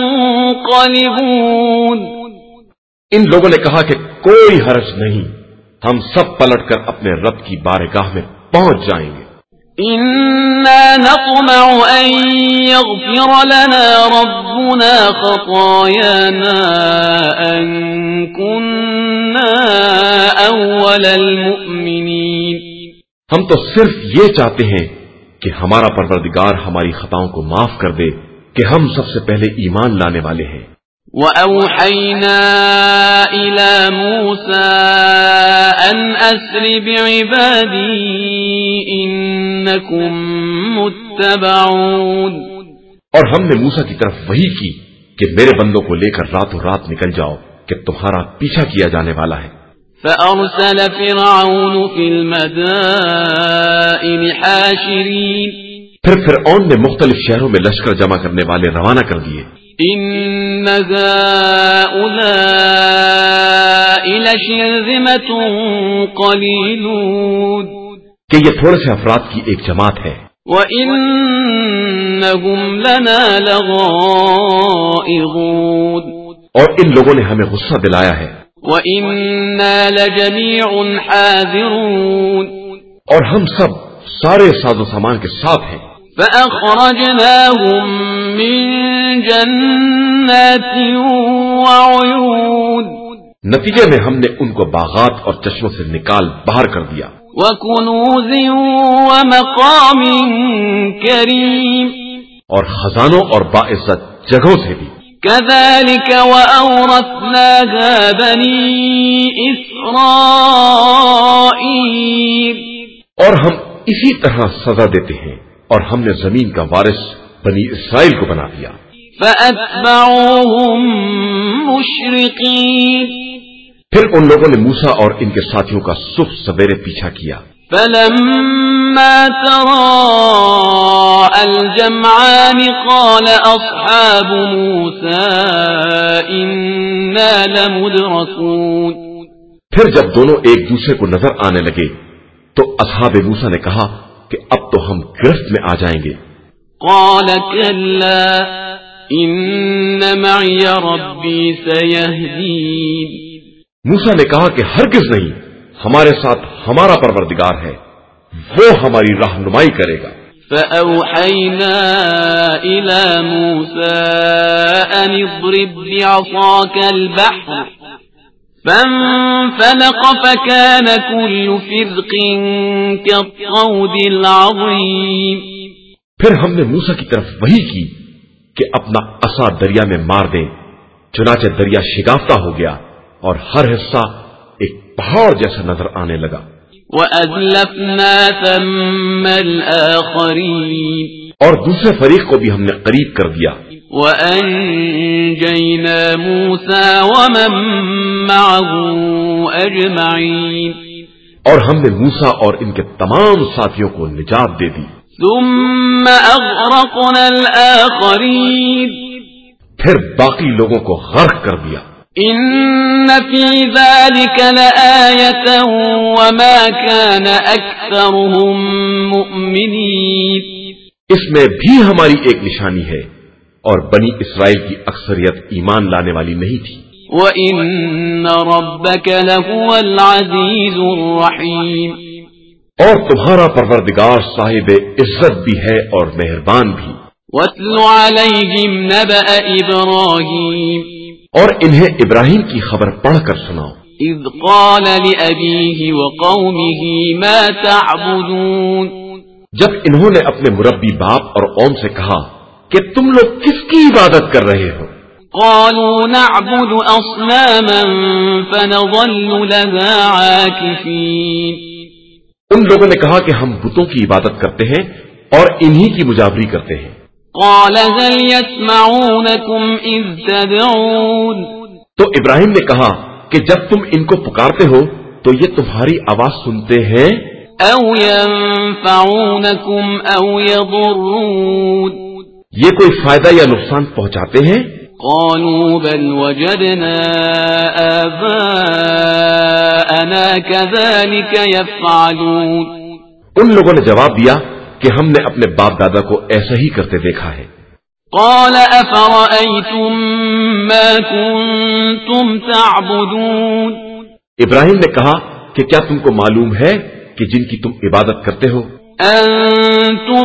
منقلبون. ان لوگوں نے کہا کہ کوئی حرج نہیں، ہم سب پلٹ کر اپنے رب کی بارگاہ میں پہنچ جائیں گے. إنا نطمع أن يغفر لنا ربنا خطايانا أن كنا أول المؤمنين. ہم تو صرف یہ چاہتے ہیں کہ ہمارا پروردگار ہماری خطاؤں کو معاف کر دے کہ ہم سب سے پہلے ایمان لانے والے ہیں. وَأَوْحَيْنَا إِلَى مُوسَىٰ أَنْ أَسْرِ بِعِبَادِي إِنَّكُمْ مُتَّبَعُونَ. اور ہم نے موسیٰ کی طرف وحی کی کہ میرے بندوں کو لے کر راتوں رات نکل جاؤ کہ تمہارا پیچھا کیا جانے والا ہے. فَأَرْسَلَ فِرْعَوْنُ فِي الْمَدَائِنِ حَاشِرِينَ. پھر فرعون نے مختلف شہروں میں لشکر جمع کرنے والے روانہ کر دیے. إِنَّ هَؤُلَاءِ لَشِرْذِمَةٌ قَلِيلُونَ. کہ یہ تھوڑے سے افراد کی ایک جماعت ہے. وَإِنَّهُمْ لَنَا لَغَائِظُونَ. اور ان لوگوں نے ہمیں غصہ دلایا ہے. وَإِنَّا لَجَمِيعٌ حَاذِرُونَ. اور ہم سب سارے ساز و سامان کے ساتھ ہیں. فَأَخْرَجْنَاهُمْ مِنْ جَنَّاتٍ وَعُيُونٍ. نتیجے میں ہم نے ان کو باغات اور چشموں سے نکال باہر کر دیا. وَكُنُوزٍ وَمَقَامٍ كَرِيمٍ. اور خزانوں اور باعزت جگہوں سے بھی. كَذَلِكَ وَأَوْرَثْنَاهَا بَنِي إِسْرَائِيلَ. اور ہم اسی طرح سزا دیتے ہیں اور ہم نے زمین کا وارث بنی اسرائیل کو بنا دیا. فَأَتْبَعُوهُمْ مُشْرِقِينَ. پھر ان لوگوں نے موسیٰ اور ان کے ساتھیوں کا صبح سویرے پیچھا کیا. فَلَمَّا تَرَاءَى الْجَمْعَانِ قَالَ أَصْحَابُ مُوسَىٰ إِنَّا لَمُدْرَكُونَ. پھر جب دونوں ایک دوسرے کو نظر آنے لگے تو اصحاب موسیٰ نے کہا کہ اب تو ہم گرفت میں آ جائیں گے. قَالَ كَلَّا إِنَّ مَعِيَ رَبِّي سَيَهْدِينِ. موسیٰ نے کہا کہ ہرگز نہیں، ہمارے ساتھ ہمارا پروردگار ہے، وہ ہماری رہنمائی کرے گا. فَأَوْحَيْنَا إِلَى مُوسَىٰ أَنِ اضْرِب بِّعَصَاكَ الْبَحْرَ فَانفَلَقَ فَكَانَ كُلُّ فِرْقٍ كَالطَّوْدِ الْعَظِيمِ. پھر ہم نے موسیٰ کی طرف وحی کی کہ اپنا عصا دریا میں مار دیں. چنانچہ دریا شگافتہ ہو گیا اور ہر حصہ ایک پہاڑ جیسا نظر آنے لگا. وَأَزْلَفْنَا ثَمَّ الْآخَرِينَ. اور دوسرے فریق کو بھی ہم نے قریب کر دیا. وَأَنجَيْنَا مُوسَىٰ وَمَن مَّعَهُ أَجْمَعِينَ. اور ہم نے موسیٰ اور ان کے تمام ساتھیوں کو نجات دے دی. ثُمَّ أَغْرَقْنَا الْآخَرِينَ. پھر باقی لوگوں کو غرق کر دیا. إِنَّ فِي ذَلِكَ لَآيَةً وَمَا كَانَ أَكْثَرُهُم مُؤْمِنِينَ. اس میں بھی ہماری ایک نشانی ہے اور بنی اسرائیل کی اکثریت ایمان لانے والی نہیں تھی. وَإِنَّ رَبَّكَ لَهُوَ الْعَزِيزُ الرَّحِيمُ. اور تمہارا پروردگار صاحب عزت بھی ہے اور مہربان بھی. وَاتْلُ عَلَيْهِمْ نَبَأَ إِبْرَاهِيمَ. اور انہیں ابراہیم کی خبر پڑھ کر سناؤ. اذ قال لأبيه وقومه ما تعبدون. جب انہوں نے اپنے مربی باپ اور قوم سے کہا کہ تم لوگ کس کی عبادت کر رہے ہو؟ قالوا نعبد أصناما فنظل لها عاكفين. ان لوگوں نے کہا کہ ہم بتوں کی عبادت کرتے ہیں اور انہی کی مجابری کرتے ہیں. قال هل يسمعونكم إذ تدعون. تو ابراہیم نے کہا کہ جب تم ان کو پکارتے ہو تو یہ تمہاری آواز سنتے ہیں؟ أو ينفعونكم أو يضرون. یہ کوئی فائدہ یا نقصان پہنچاتے ہیں؟ قالوا بل وجدنا آباءنا كذلك يفعلون. ان لوگوں نے جواب دیا کہ ہم نے اپنے باپ دادا کو ایسا ہی کرتے دیکھا ہے. قال أفرأيتم ما كنتم تعبدون. ابراہیم نے کہا کہ کیا تم کو معلوم ہے کہ جن کی تم عبادت کرتے ہو؟ أنتم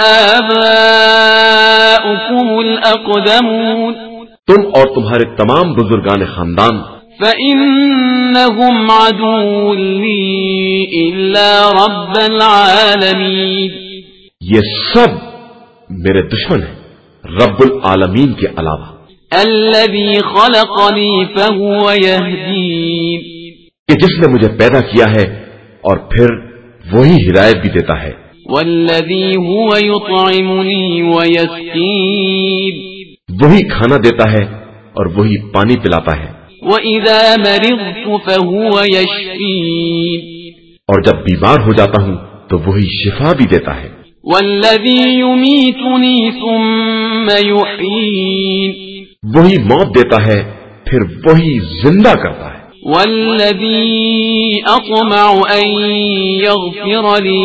وآباؤكم الأقدمون تم اور تمہارے تمام بزرگان خاندان فإنهم عدو لي إلا رب العالمين یہ سب میرے دشمن ہیں رب العالمین کے علاوہ الذي خلقني فهو يهدين کہ جس نے مجھے پیدا کیا ہے اور پھر وہی ہدایت بھی دیتا ہے والذي هو يطعمني ويسقين وہی کھانا دیتا ہے اور وہی پانی پلاتا ہے وَإِذَا مَرِضْتُ فَهُوَ يَشْفِينِ اور جب بیمار ہو جاتا ہوں تو وہی شفا بھی دیتا ہے وَالَّذِي يُمِيتُنِي ثُمَّ يُحْيِينِ وہی موت دیتا ہے پھر وہی زندہ کرتا ہے وَالَّذِي أَطْمَعُ أَن يَغْفِرَ لِي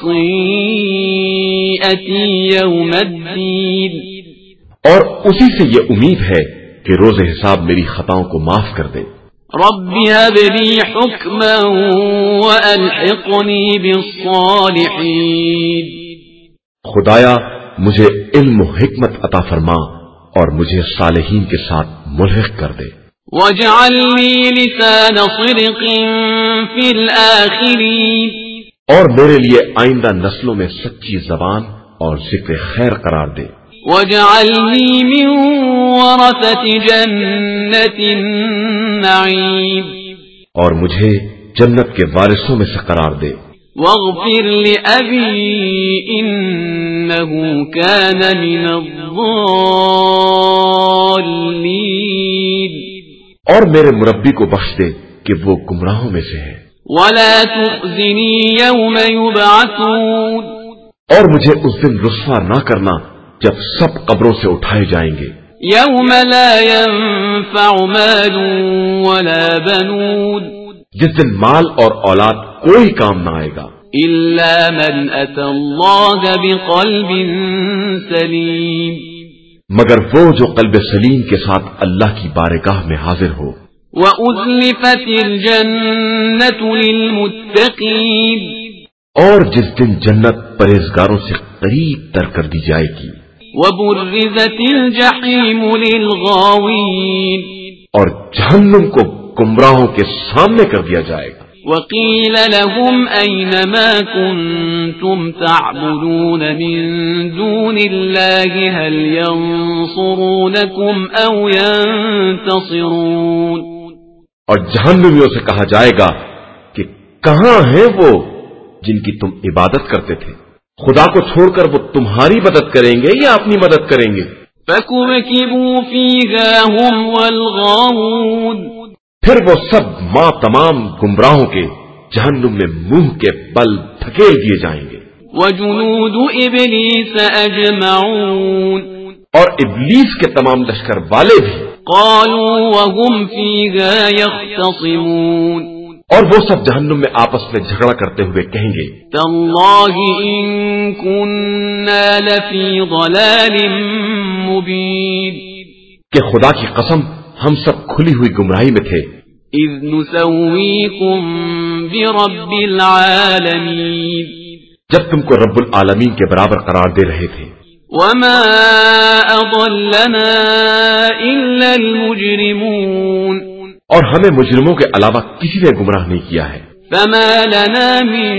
خَطِيئَتِي يَوْمَ الدِّينِ اور اسی سے یہ امید ہے کہ روز حساب میری خطاؤں کو معاف کر دے رب هب لي حكما وألحقني بالصالحين خدایا مجھے علم و حکمت عطا فرما اور مجھے صالحین کے ساتھ ملحق کر دے واجعل لي لسان صدق في الآخرين اور میرے لیے آئندہ نسلوں میں سچی زبان اور ذکر خیر قرار دے واجعلني من ورثة جنة النعيم اور مجھے جنت کے وارثوں میں سے قرار دے واغفر لأبي إنه كان من الضالين اور میرے مربی کو بخش دے کہ وہ گمراہوں میں سے ہے ولا تخزني يوم يبعثون اور مجھے اس دن رسوا نہ کرنا جب سب قبروں سے اٹھائے جائیں گے يوم لا ينفع مال ولا بنون جس دن مال اور اولاد کوئی کام نہ آئے گا إلا من أتى الله بقلب سليم مگر وہ جو قلب سلیم کے ساتھ اللہ کی بارگاہ میں حاضر ہو وَأُزْلِفَتِ الْجَنَّةُ لِلْمُتَّقِينَ اور جس دن جنت پرہیزگاروں سے قریب تر کر دی جائے گی وَبُرِّزَتِ الْجَحِيمُ لِلْغَاوِينَ اور جہنم کو گمراہوں کے سامنے کر دیا جائے گا وَقِيلَ لَهُمْ أَيْنَ مَا كُنْتُمْ تَعْبُدُونَ مِن دُونِ اللَّهِ هَلْ يَنصُرُونَكُمْ أَوْ يَنتَصِرُونَ اور جہنمیوں سے کہا جائے گا کہ کہاں ہیں وہ جن کی تم عبادت کرتے تھے خدا کو چھوڑ کر وہ تمہاری مدد کریں گے یا اپنی مدد کریں گے فَكُبْكِبُوا فِيهَا هُمْ وَالْغَاوُونَ پھر وہ سب ماں تمام گمراہوں کے جہنم میں منہ کے بل دھکیل دیے جائیں گے وَجُنُودُ إِبْلِيسَ أَجْمَعُونَ اور ابلیس کے تمام لشکر والے بھی قالوا وهم فيها يختصمون اور وہ سب جہنم میں آپس میں جھگڑا کرتے ہوئے کہیں گے تاللہ ان كنا لفی ضلال مبین کہ خدا کی قسم ہم سب کھلی ہوئی گمراہی میں تھے اذ نسویکم برب العالمین جب تم کو رب العالمین کے برابر قرار دے رہے تھے وما اضلنا الا المجرمون اور ہمیں مجرموں کے علاوہ کسی نے گمراہ نہیں کیا ہے فما لنا من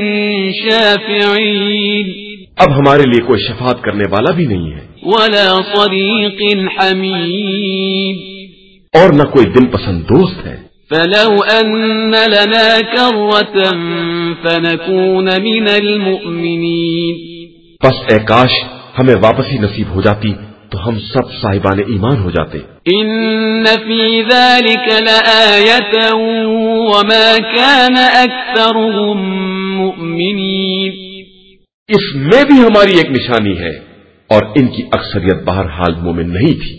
شافعین اب ہمارے لیے کوئی شفاعت کرنے والا بھی نہیں ہے ولا صدیق حمیم اور نہ کوئی دل پسند دوست ہے فلو ان لنا کرة فنكون من المؤمنین پس اے کاش ہمیں واپسی نصیب ہو جاتی تو ہم سب صاحبان ایمان ہو جاتے ان فی ذلک لآیۃ وما کان اکثرهم مؤمنین اس میں بھی ہماری ایک نشانی ہے اور ان کی اکثریت بہرحال مومن نہیں تھی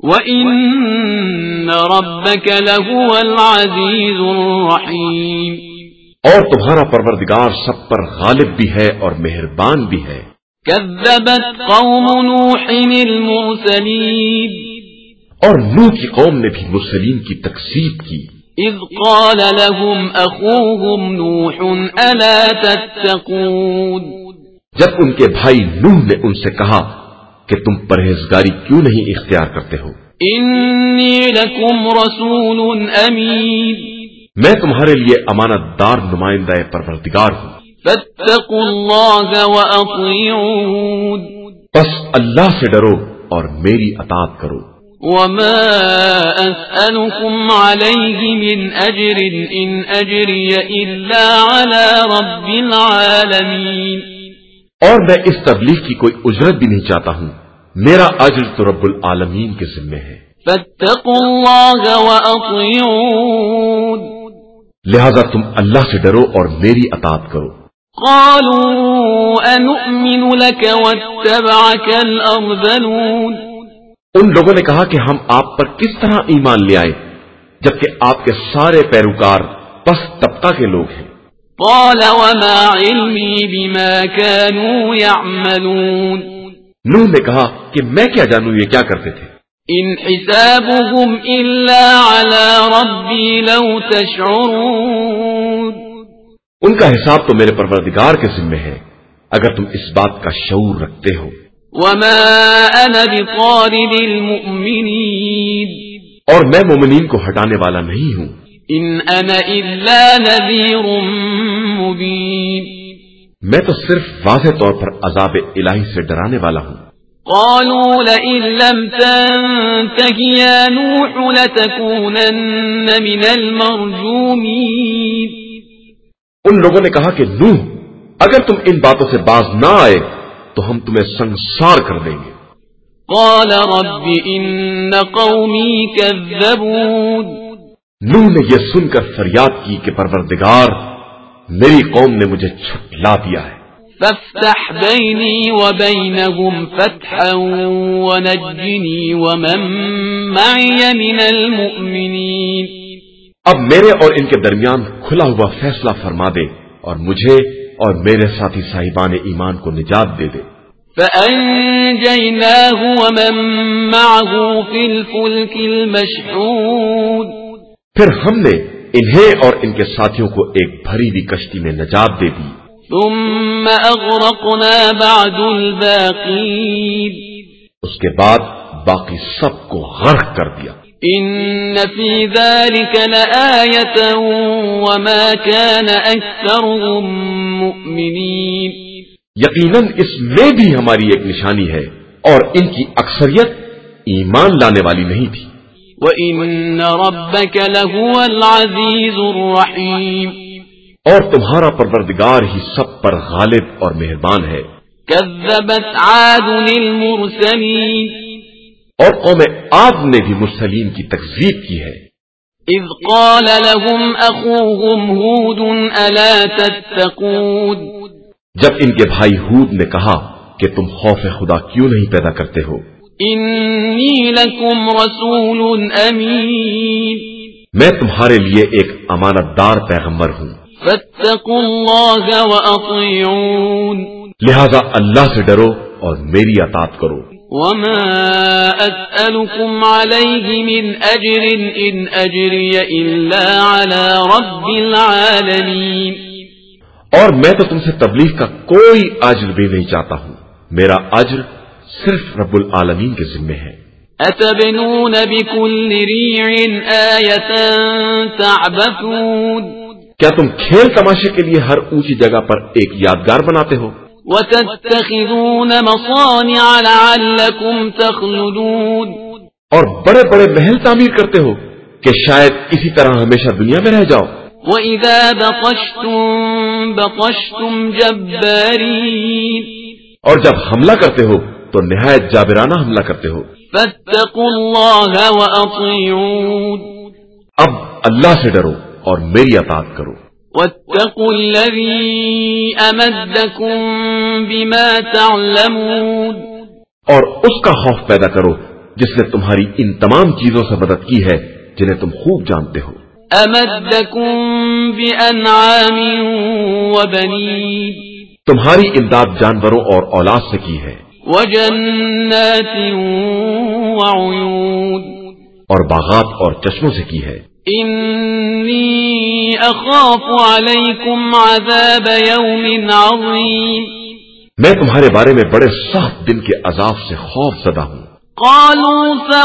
وَإِنَّ رَبَّكَ لَهُوَ الْعَزِيزُ الرَّحِيمُ اور تمہارا پروردگار سب پر غالب بھی ہے اور مہربان بھی ہے كَذَّبَتْ قَوْمُ نُوحٍ الْمُرْسَلِينَ اور نوح کی قوم نے بھی مرسلین کی تکذیب کی اذ قال لهم أخوهم نوح ألا تتقون جب ان کے بھائی نوح نے ان سے کہا کہ تم پرہیزگاری کیوں نہیں اختیار کرتے ہو؟ انی لکم رسول امین، میں تمہارے لیے امانت دار نمائندہ پروردگار ہوں، فاتقوا اللہ واطیعون، بس اللہ سے ڈرو اور میری اطاعت کرو۔ وما اسألكم علیہ من اجر ان اجری الا علی رب العالمین، اور میں اس تبلیغ کی کوئی اجرت بھی نہیں چاہتا ہوں، میرا اجر تو رب العالمین کے ذمے ہے۔ فاتقوا اللہ واطیعون، لہذا تم اللہ سے ڈرو اور میری اطاعت کرو۔ قالوا انؤمن لك واتبعك الارذلون، ان لوگوں نے کہا کہ ہم آپ پر کس طرح ایمان لے آئے جبکہ آپ کے سارے پیروکار پست طبقہ کے لوگ ہیں۔ قال وما علمی بما كانوا يعملون، نوح نے کہا کہ میں کیا جانوں یہ کیا کرتے تھے۔ ان حسابهم الا على ربي لو تشعرون، ان کا حساب تو میرے پروردگار کے ذمے ہے اگر تم اس بات کا شعور رکھتے ہو۔ وما انا بطارد المؤمنین، اور میں مومنین کو ہٹانے والا نہیں ہوں۔ ان انا الا نذیر مبین، میں تو صرف واضح طور پر عذاب الہی سے ڈرانے والا ہوں۔ قالوا لئن لم تنته يا نوح لتكونن من المرجومين، ان لوگوں نے کہا کہ نوح اگر تم ان باتوں سے باز نہ آئے تو ہم تمہیں سنسار کر دیں گے۔ قال رب ان قومی كذبون، نوح نے یہ سن کر فریاد کی کہ پروردگار میری قوم نے مجھے جھٹلا دیا ہے، فافتح بینی وبینہم فتحا ونجنی ومن معی من المؤمنین، اب میرے اور ان کے درمیان کھلا ہوا فیصلہ فرما دے اور مجھے اور میرے ساتھی صاحبان ایمان کو نجات دے دے۔ فأنجیناہ ومن معه فی الفلک المشحون، پھر ہم نے انہیں اور ان کے ساتھیوں کو ایک بھری ہوئی کشتی میں نجات دے دی۔ ثم اغرقنا بعد الباقین، اس کے بعد باقی سب کو غرق کر دیا۔ ان فی ذلک لآیۃ وما کان اکثرهم مؤمنین، یقیناً اس میں بھی ہماری ایک نشانی ہے اور ان کی اکثریت ایمان لانے والی نہیں تھی۔ وَإِنَّ رَبَّكَ لَهُوَ الْعَزِيزُ الرَّحِيمُ، اور تمہارا پروردگار ہی سب پر غالب اور مہربان ہے۔ كَذَّبَتْ عَادٌ الْمُرْسَلِينَ، اور قوم عاد نے بھی مرسلین کی تکذیب کی ہے۔ إِذْ قَالَ لَهُمْ أَخُوهُمْ هُودٌ أَلَا تَتَّقُونَ، جب ان کے بھائی ہود نے کہا کہ تم خوف خدا کیوں نہیں پیدا کرتے ہو؟ إِنِّي لَكُمْ رَسُولٌ أَمِينٌ، میں تمہارے لیے ایک امانت دار پیغمبر ہوں، فَاتَّقُوا اللَّهَ وَأَطِيعُونِ، لہذا اللہ سے ڈرو اور میری اطاعت کرو۔ وما أسألكم عليه من أجر إن أجري إلا على رب العالمين، اور میں تو تم سے تبلیغ کا کوئی اجر بھی نہیں چاہتا ہوں، میرا اجر صرف رب العالمین کے ذمے ہے۔ أتبنون بكل ريع آية تعبثون، کیا تم کھیل تماشے کے لیے ہر اونچی جگہ پر ایک یادگار بناتے ہو؟ وتتخذون مصانع لعلكم تخلدون، اور بڑے بڑے محل تعمیر کرتے ہو کہ شاید اسی طرح ہمیشہ دنیا میں رہ جاؤ۔ وَإِذَا بَطَشْتُمْ بَطَشْتُمْ جَبَّارِينَ، اور جب حملہ کرتے ہو تو نہایت جابرانہ حملہ کرتے ہو۔ فَاتَّقُوا اللَّهَ وَأَطِيعُونِ، اب اللہ سے ڈرو اور میری اطاعت کرو۔ وَاتَّقُوا الَّذِي أَمَدَّكُم بِمَا تَعْلَمُونَ، اور اس کا خوف پیدا کرو جس نے تمہاری ان تمام چیزوں سے مدد کی ہے جنہیں تم خوب جانتے ہو۔ أَمَدَّكُم بِأَنْعَامٍ وَبَنِينَ، تمہاری امداد جانوروں اور اولاد سے کی ہے، وَجَنَّاتٍ وَعُيُونٍ، اور باغات اور چشموں سے کی ہے۔ إِنِّي أَخَافُ عَلَيْكُمْ عَذَابَ يَوْمٍ عَظِيمٍ، میں تمہارے بارے میں بڑے سخت دن کے عذاب سے خوف زدہ ہوں۔ قالوا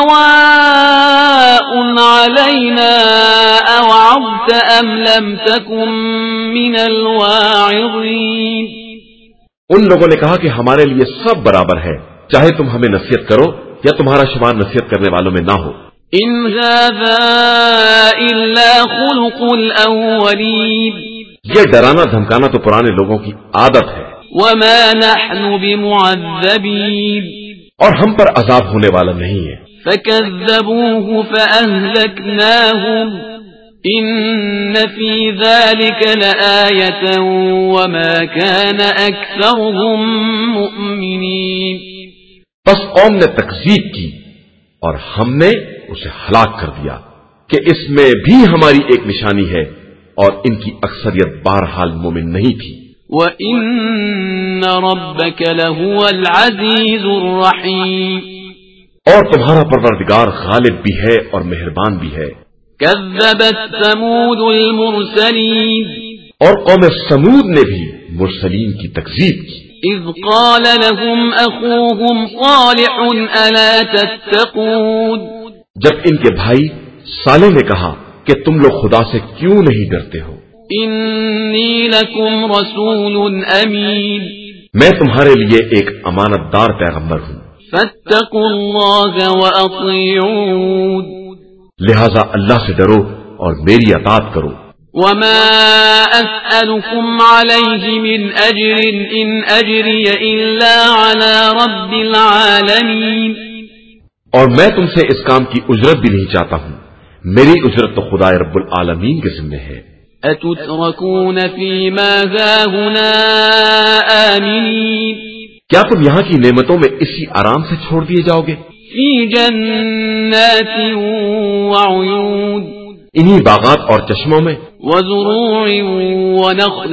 سواء علينا أوعظت أم لم تكن من الواعظين۔ ان لوگوں نے کہا کہ ہمارے لیے سب برابر ہے، چاہے تم ہمیں نصیحت کرو یا تمہارا شمار نصیحت کرنے والوں میں نہ ہو۔ ان هذا الا خلق الاولین، یہ ڈرانا دھمکانا تو پرانے لوگوں کی عادت ہے۔ وما نحن بمعذبین، اور ہم پر عذاب ہونے والا نہیں ہے۔ فكذبوه فأهلكناهم إن في ذلك لآية وما كان أكثرهم مؤمنين۔ بس قوم نے تکذیب کی اور ہم نے اسے ہلاک کر دیا کہ اس میں بھی ہماری ایک نشانی ہے، اور ان کی اکثریت بہرحال مومن نہیں تھی۔ وَإِنَّ رَبَّكَ لَهُوَ الْعَزِيزُ الرَّحِيمُ، اور تمہارا پروردگار غالب بھی ہے اور مہربان بھی ہے۔ كذبت ثمود المرسلين، اور قوم سمود نے بھی مرسلین کی تکذیب کی۔ اذ قال لهم اخوهم صالح الا تتقون، جب ان کے بھائی صالح نے کہا کہ تم لوگ خدا سے کیوں نہیں ڈرتے ہو؟ انی لکم رسول امین، میں تمہارے لیے ایک امانت دار پیغمبر ہوں۔ فاتقوا اللہ واطیعون، لہذا اللہ سے ڈرو اور میری اطاعت کرو۔ وما اسألكم علیہ من اجر ان اجری الا علی رب العالمین، اور میں تم سے اس کام کی اجرت بھی نہیں چاہتا ہوں، میری اجرت تو خدا رب العالمین کے ذمہ ہے۔ اتترکون فیما ہاہنا آمنین، کیا تم یہاں کی نعمتوں میں اسی آرام سے چھوڑ دیے جاؤ گے؟ فی جنات وعیون، انہی باغات اور چشموں میں، وزروع ونخل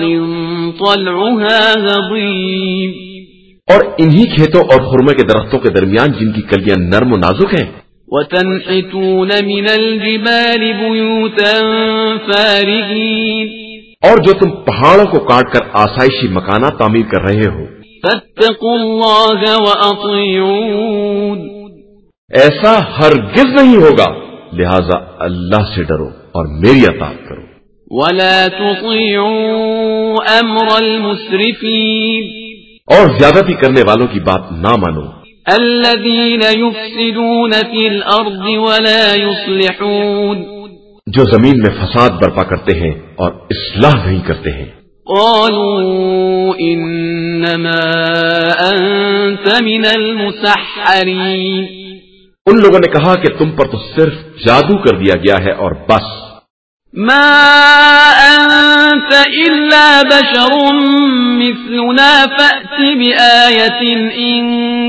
طلعها هضیم، اور انہی کھیتوں اور خرمے کے درختوں کے درمیان جن کی کلیاں نرم و نازک ہیں۔ وتنحتون من الجبال بیوتا فارغین، اور جو تم پہاڑوں کو کاٹ کر آسائشی مکانات تعمیر کر رہے ہو۔ فاتقوا اللہ واطیعون، ایسا ہرگز نہیں ہوگا، لہذا اللہ سے ڈرو اور میری اطاعت کرو۔ ولا تطیعوا امر المسرفین، اور زیادتی کرنے والوں کی بات نہ مانو۔ الذین یفسدون فی الارض ولا یصلحون، جو زمین میں فساد برپا کرتے ہیں اور اصلاح نہیں کرتے ہیں۔ قالوا انما انت من المسحرین، ان لوگوں نے کہا کہ تم پر تو صرف جادو کر دیا گیا ہے اور بس۔ ما انت الا بشر مثلنا فأت بآیة ان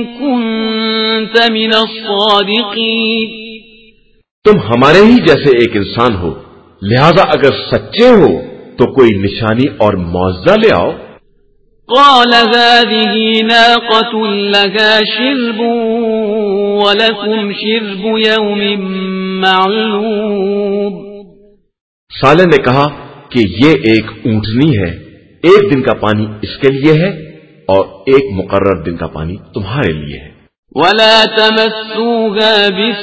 كنت من الصادقین، تم ہمارے ہی جیسے ایک انسان ہو، لہذا اگر سچے ہو تو کوئی نشانی اور معجزہ لے آؤ۔ قال هذه ناقة لها شرب ولكم شرب يوم معلوم، صالح نے کہا کہ یہ ایک اونٹنی ہے، ایک دن کا پانی اس کے لیے ہے اور ایک مقرر دن کا پانی تمہارے لیے ہے۔ ولا تمسوها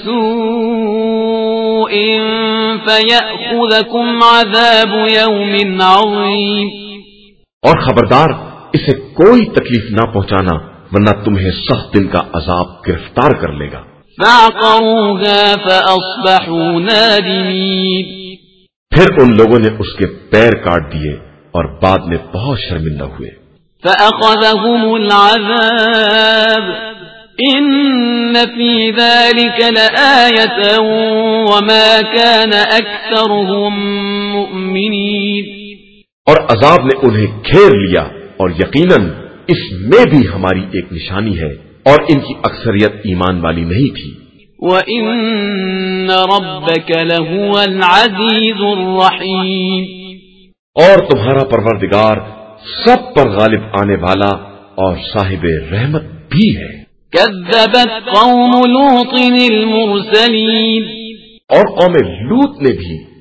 بسوء فيأخذكم عذاب يوم عظيم، اور خبردار اسے کوئی تکلیف نہ پہنچانا ورنہ تمہیں سخت دن کا عذاب گرفتار کر لے گا۔ فعقروها فأصبحوا نادمين، پھر ان لوگوں نے اس کے پیر کاٹ دیے اور بعد میں بہت شرمندہ ہوئے۔ فأخذهم العذاب إن في ذلك لآية وما كان أكثرهم مؤمنين، اور عذاب نے انہیں گھیر لیا اور یقیناً اس میں بھی ہماری ایک نشانی ہے اور ان کی اکثریت ایمان والی نہیں تھی۔ وَإِنَّ رَبَّكَ لَهُوَ الْعَزِيزُ الرَّحِيمُ، اور تمہارا پروردگار سب پر غالب آنے والا اور صاحب رحمت بھی ہے۔ كذبت قوم لوط المرسلين، اور قوم لوط نے بھی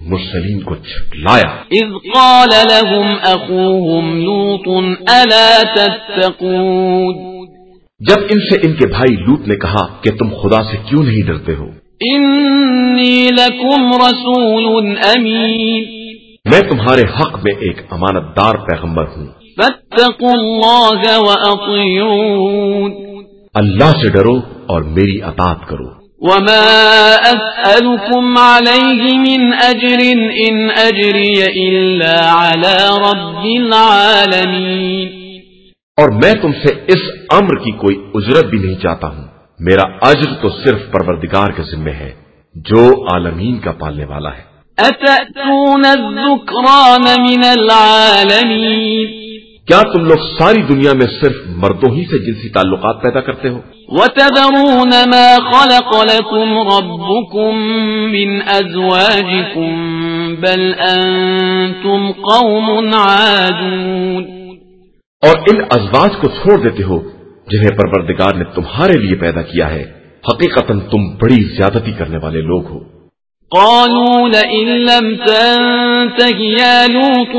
مرسلین کو جھٹلایا۔ اذ قال لهم اخوهم لوط الا تتقون، جب ان سے ان کے بھائی لوط نے کہا کہ تم خدا سے کیوں نہیں ڈرتے ہو؟ انی لکم رسول امین، میں تمہارے حق میں ایک امانت دار پیغمبر ہوں، فاتقوا اللہ واطیعون، اللہ سے ڈرو اور میری اطاعت کرو۔ وما اسألكم علیہ من اجر ان اجری الا علی رب العالمین، اور میں تم سے اس امر کی کوئی اجرت بھی نہیں چاہتا ہوں، میرا اجر تو صرف پروردگار کے ذمہ ہے جو عالمین کا پالنے والا ہے۔ اتأتون الذکران من العالمین، کیا تم لوگ ساری دنیا میں صرف مردوں ہی سے جنسی تعلقات پیدا کرتے ہو؟ وتذرون ما خلق لكم ربكم من ازواجكم بل انتم قوم عادون، اور ان ازواج کو چھوڑ دیتے ہو جنہیں پروردگار نے تمہارے لیے پیدا کیا ہے، حقیقتاً تم بڑی زیادتی کرنے والے لوگ ہو۔ قالوا لئن لم تنته يا لوط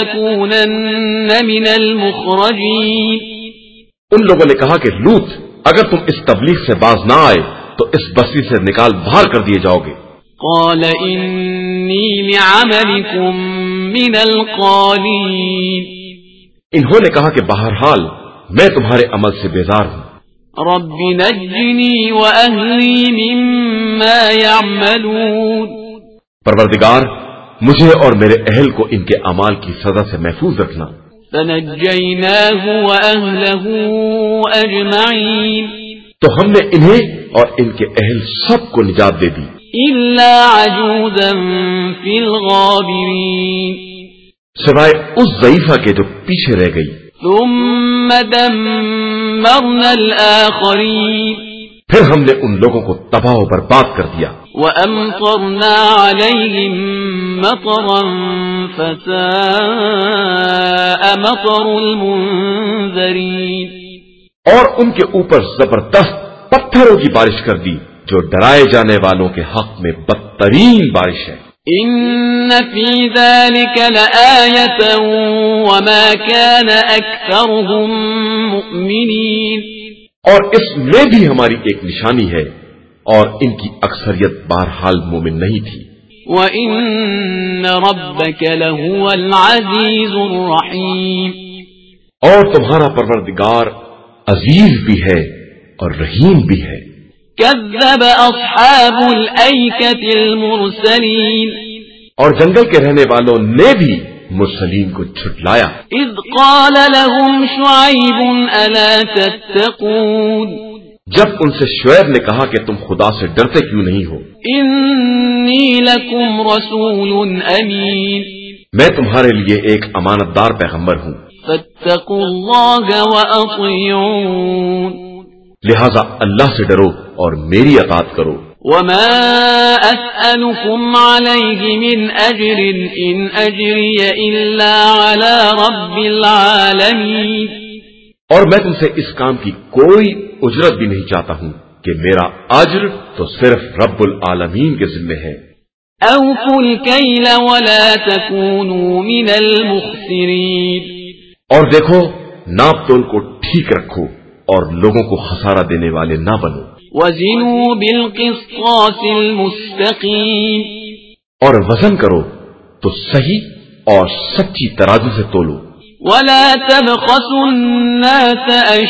لتكونن من المخرجين، ان لوگوں نے کہا کہ لوط اگر تم اس تبلیغ سے باز نہ آئے تو اس بستی سے نکال باہر کر دیے جاؤ گے۔ قال انی لعملكم من القالین، انہوں نے کہا کہ بہرحال میں تمہارے عمل سے بیزار ہوں۔ رب نجنی واہلی مما يعملون، پروردگار مجھے اور میرے اہل کو ان کے اعمال کی سزا سے محفوظ رکھنا۔ فنجیناہ واہلہ اجمعین، تو ہم نے انہیں اور ان کے اہل سب کو نجات دے دی، الا عجوزا فی الغابرین، سوائے اس ضعیفہ کے جو پیچھے رہ گئی۔ ثم دمرنا الآخرین، پھر ہم نے ان لوگوں کو تباہ و برباد کر دیا۔ وَأَمْطَرْنَا عَلَيْهِمْ مَطَرًا فَسَاءَ مَطَرُ الْمُنذَرِينَ، اور ان کے اوپر زبردست پتھروں کی بارش کر دی جو ڈرائے جانے والوں کے حق میں بدترین بارش ہے۔ إِنَّ فِي ذَلِكَ لَآيَةً وَمَا كَانَ أَكْثَرُهُم مُؤْمِنِينَ، اور اس میں بھی ہماری ایک نشانی ہے اور ان کی اکثریت بہرحال مومن نہیں تھی۔ وَإِنَّ رَبَّكَ لَهُوَ الْعَزِيزُ الرَّحِيمُ، اور تمہارا پروردگار عزیز بھی ہے اور رحیم بھی ہے۔ كذب اصحاب الایکۃ المرسلین، اور جنگل کے رہنے والوں نے بھی مرسلین کو جھٹلایا۔ اذ قال لهم شعیب الا تتقون، جب ان سے شعیب نے کہا کہ تم خدا سے ڈرتے کیوں نہیں ہو؟ انی لکم رسول امین، میں تمہارے لیے ایک امانت دار پیغمبر ہوں، فاتقوا اللہ واطیعون، لہذا اللہ سے ڈرو اور میری اطاعت کرو۔ وما اسألكم علیہ من اجر ان اجری الا علی رب العالمین، اور میں تم سے اس کام کی کوئی اجرت بھی نہیں چاہتا ہوں کہ میرا اجر تو صرف رب العالمین کے ذمہ ہے۔ اوفوا الکیل ولا تکونوا من المخسرین، اور دیکھو ناپ تول کو ٹھیک رکھو اور لوگوں کو خسارہ دینے والے نہ بنو۔ وزنوا بالقسطاس المستقیم، اور وزن کرو تو صحیح اور سچی ترازو سے تولو۔ ولا تبخسوا الناس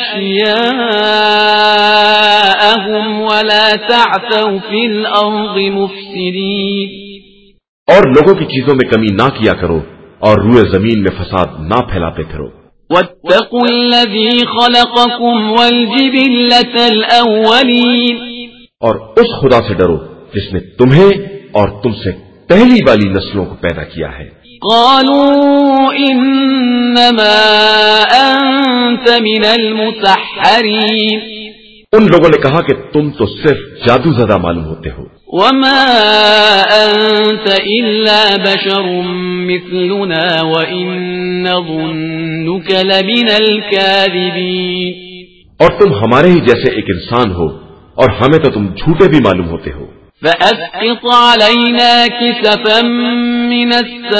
اشیاءهم ولا تعثوا في الارض مفسدین، اور لوگوں کی چیزوں میں کمی نہ کیا کرو اور روئے زمین میں فساد نہ پھیلاتے پھرو۔ واتقوا الذی خلقکم والجبلة الاولین، اور اس خدا سے ڈرو جس نے تمہیں اور تم سے پہلی والی نسلوں کو پیدا کیا ہے۔ قالوا انما انت من المسحرین، ان لوگوں نے کہا کہ تم تو صرف جادو زدہ معلوم ہوتے ہو۔ وما انت الا بشر مثلنا وان نظنك لمن الكاذبین، اور تم ہمارے ہی جیسے ایک انسان ہو اور ہمیں تو تم جھوٹے بھی معلوم ہوتے ہو۔ فأسقط علينا كسفا من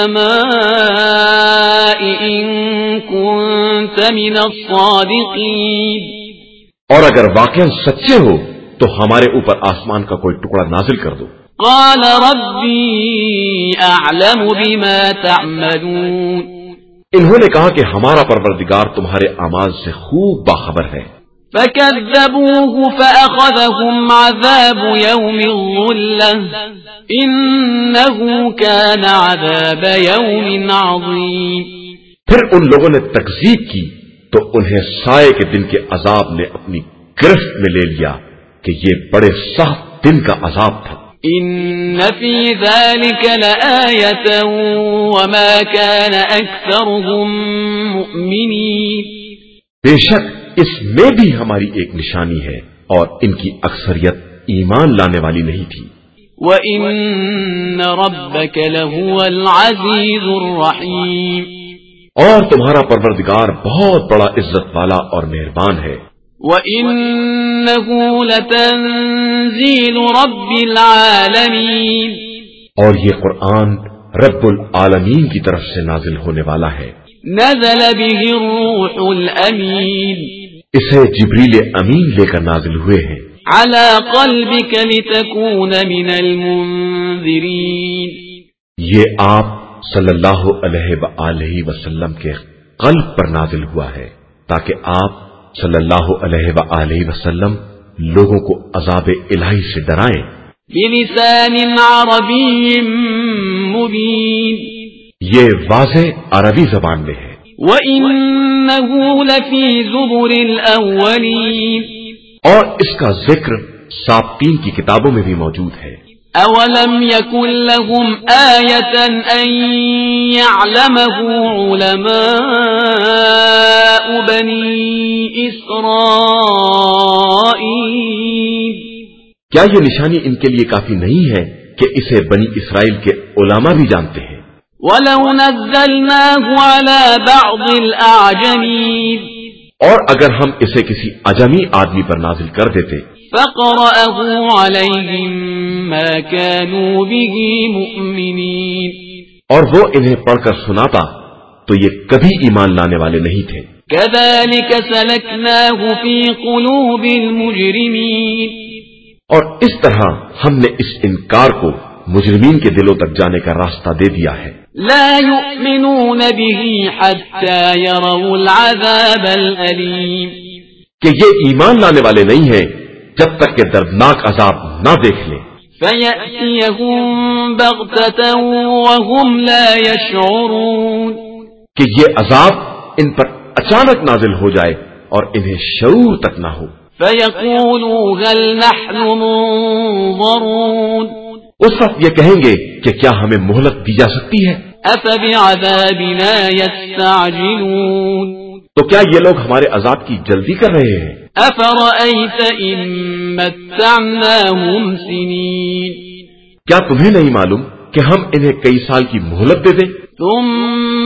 السماء إن كنت من الصادقين. اور اگر واقعا سچے ہو تو ہمارے اوپر آسمان کا کوئی ٹکڑا نازل کر دو. قال ربي أعلم بما تعملون. انہوں نے کہا کہ ہمارا پروردگار تمہارے اعمال سے خوب باخبر ہے. فكذبوه فأخذهم عذاب يوم الظلة إنه كان عذاب يوم عظيم. پھر ان لوگوں نے تکذیب کی تو انہیں سائے کے دن کے عذاب نے اپنی گرفت میں لے لیا کہ یہ بڑے سخت دن کا عذاب تھا. إن في ذلك لآية وما كان أكثرهم مؤمنين. بے شک اس میں بھی ہماری ایک نشانی ہے اور ان کی اکثریت ایمان لانے والی نہیں تھی. وَإِنَّ رَبَّكَ لَهُوَ الْعَزِيزُ الرَّحِيمُ. اور تمہارا پروردگار بہت بڑا عزت والا اور مہربان ہے. وَإِنَّهُ لَتَنزِيلُ رَبِّ الْعَالَمِينَ. اور یہ قرآن رب العالمین کی طرف سے نازل ہونے والا ہے. نزل به الروح الأمين. اسے جبریل امین لے کر نازل ہوئے ہیں. على قلبك لتكون من المنذرين. یہ آپ صلی اللہ علیہ وآلہ وسلم کے قلب پر نازل ہوا ہے تاکہ آپ صلی اللہ علیہ وآلہ وسلم لوگوں کو عذاب الہی سے ڈرائیں. بلسان عربی مبین. یہ واضح عربی زبان میں ہے. وَإِنَّهُ لَفِي زُبُرِ الْأَوَّلِينَ. اور اس کا ذکر سابقین کی کتابوں میں بھی موجود ہے. أَوَلَمْ يَكُنْ لَهُمْ آيَةً أَنْ يَعْلَمَهُ عُلَمَاءُ بَنِي إِسْرَائِيلَ. کیا یہ نشانی ان کے لیے کافی نہیں ہے کہ اسے بنی اسرائیل کے علماء بھی جانتے ہیں؟ وَلَوْ نَزَّلْنَاهُ عَلَى بَعْضِ الْأَعْجَمِينَ. اور اگر ہم اسے کسی اجمی آدمی پر نازل کر دیتے فَقَرَأَهُ عَلَيْهِمْ مَا كَانُوا بِهِ مُؤْمِنِينَ. اور وہ انہیں پڑھ کر سناتا تو یہ کبھی ایمان لانے والے نہیں تھے. كَذَلِكَ سَلَكْنَاهُ فِي قُلُوبِ الْمُجْرِمِينَ. اور اس طرح ہم نے اس انکار کو مجرمین کے دلوں تک جانے کا راستہ دے دیا ہے. لا يؤمنون به حتى يروا العذاب الأليم. کہ یہ ایمان لانے والے نہیں ہیں جب تک کہ دردناک عذاب نہ دیکھ لیں. فيأتيهم بغتة وهم لا يشعرون. کہ یہ عذاب ان پر اچانک نازل ہو جائے اور انہیں شعور تک نہ ہو. فيقولوا هل نحن منظرون. اس وقت یہ کہیں گے کہ کیا ہمیں مہلت دی جا سکتی ہے؟ أفبعذابنا يستعجلون. تو کیا یہ لوگ ہمارے عذاب کی جلدی کر رہے ہیں؟ أفرأيت إن متعناهم سنين. کیا تمہیں نہیں معلوم کہ ہم انہیں کئی سال کی مہلت دے دیں؟ ثم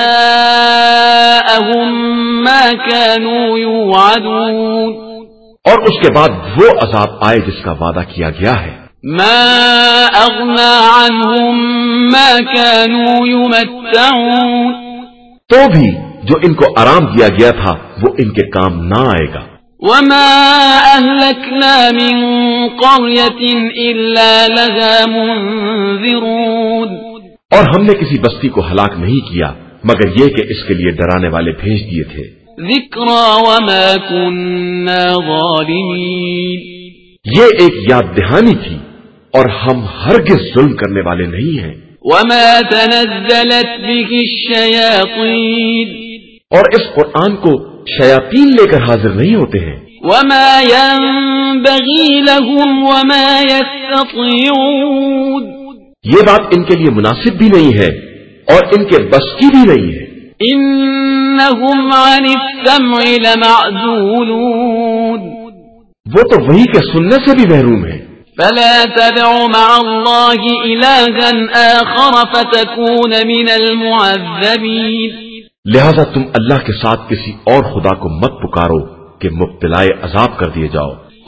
جاءهم ما كانوا يوعدون. اور اس کے بعد وہ عذاب آئے جس کا وعدہ کیا گیا ہے. ما أغنى عنهم ما كانوا يمتعون. تو بھی جو ان کو آرام دیا گیا تھا وہ ان کے کام نہ آئے گا. وما أهلكنا من قرية إلا لها منذرون. اور ہم نے کسی بستی کو ہلاک نہیں کیا مگر یہ کہ اس کے لیے ڈرانے والے بھیج دیے تھے. ذکرى وما كنا ظالمين. یہ ایک یاد دہانی تھی اور ہم ہرگز ظلم کرنے والے نہیں ہیں. وما تنزلت به الشياطين. اور اس قرآن کو شیاطین لے کر حاضر نہیں ہوتے ہیں. وما ينبغي لهم وما يستطيعون. یہ بات ان کے لیے مناسب بھی نہیں ہے اور ان کے بس کی بھی نہیں ہے. انہم عن السمع لمعزولون. وہ تو وہی کے سننے سے بھی محروم ہے. فلا تدع مع الله إلها آخر فتكون من المعذبين. لہذا تم اللہ کے ساتھ کسی اور خدا کو مت پکارو کہ مبتلائے عذاب کر دیے جاؤ.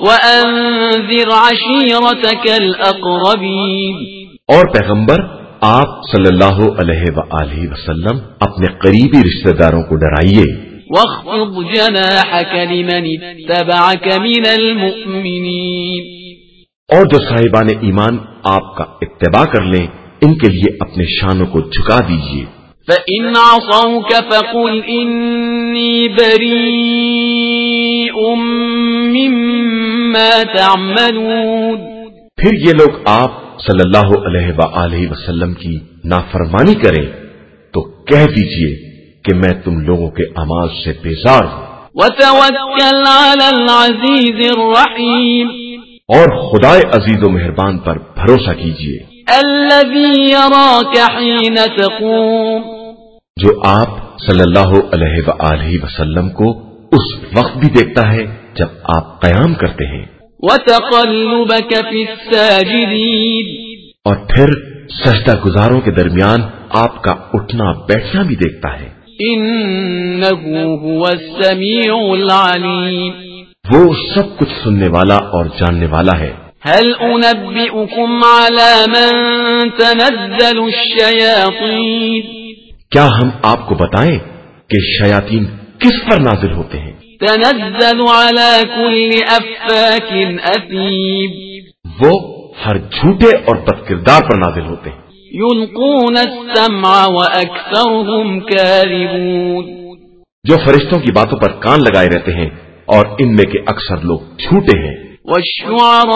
وَأَنذِرْ عَشِيرَتَكَ الْأَقْرَبِينَ، اور پیغمبر آپ صلی اللہ علیہ وآلہ وسلم اپنے قریبی رشتہ داروں کو ڈرائیے۔ وَاخْفِضْ جَنَاحَكَ لِمَنِ اتَّبَعَكَ مِنَ الْمُؤْمِنِينَ، اور جو صاحبان ایمان آپ کا اتباع کر لیں ان کے لیے اپنے شانوں کو جھکا دیجیے۔ فَإِنْ عَصَوْكَ فَقُلْ إِنِّي بَرِيءٌ مِّمَّا تَعْمَلُونَ، پھر یہ لوگ آپ صلی اللہ علیہ وآلہ وسلم کی نافرمانی کریں تو کہہ دیجئے کہ میں تم لوگوں کے اعمال سے بیزار ہوں۔ وَتَوَكَّلْ عَلَى الْعَزِيزِ الرَّحِيمِ، اور خدائے عزیز و مہربان پر بھروسہ کیجئے، الَّذِي يَرَاكَ حِينَ تَقُومُ، جو آپ صلی اللہ علیہ وآلہ وسلم کو اس وقت بھی دیکھتا ہے جب آپ قیام کرتے ہیں، وَتَقَلُّبَكَ فِي السَّاجِدِينَ، اور پھر سجدہ گزاروں کے درمیان آپ کا اٹھنا بیٹھنا بھی دیکھتا ہے۔ إِنَّهُ هُوَ السَّمِيعُ الْعَلِيمُ، وہ سب کچھ سننے والا اور جاننے والا ہے۔ هل أنبئكم على من تنزل الشياطين، کیا ہم آپ کو بتائیں کہ شیاطین کس پر نازل ہوتے ہیں؟ تنزل على كل أفاك أثيم، وہ ہر جھوٹے اور بد کردار پر نازل ہوتے ہیں۔ يلقون السمع وأكثرهم كاذبون، جو فرشتوں کی باتوں پر کان لگائے رہتے ہیں اور ان میں کے اکثر لوگ جھوٹے ہیں۔ والشعراء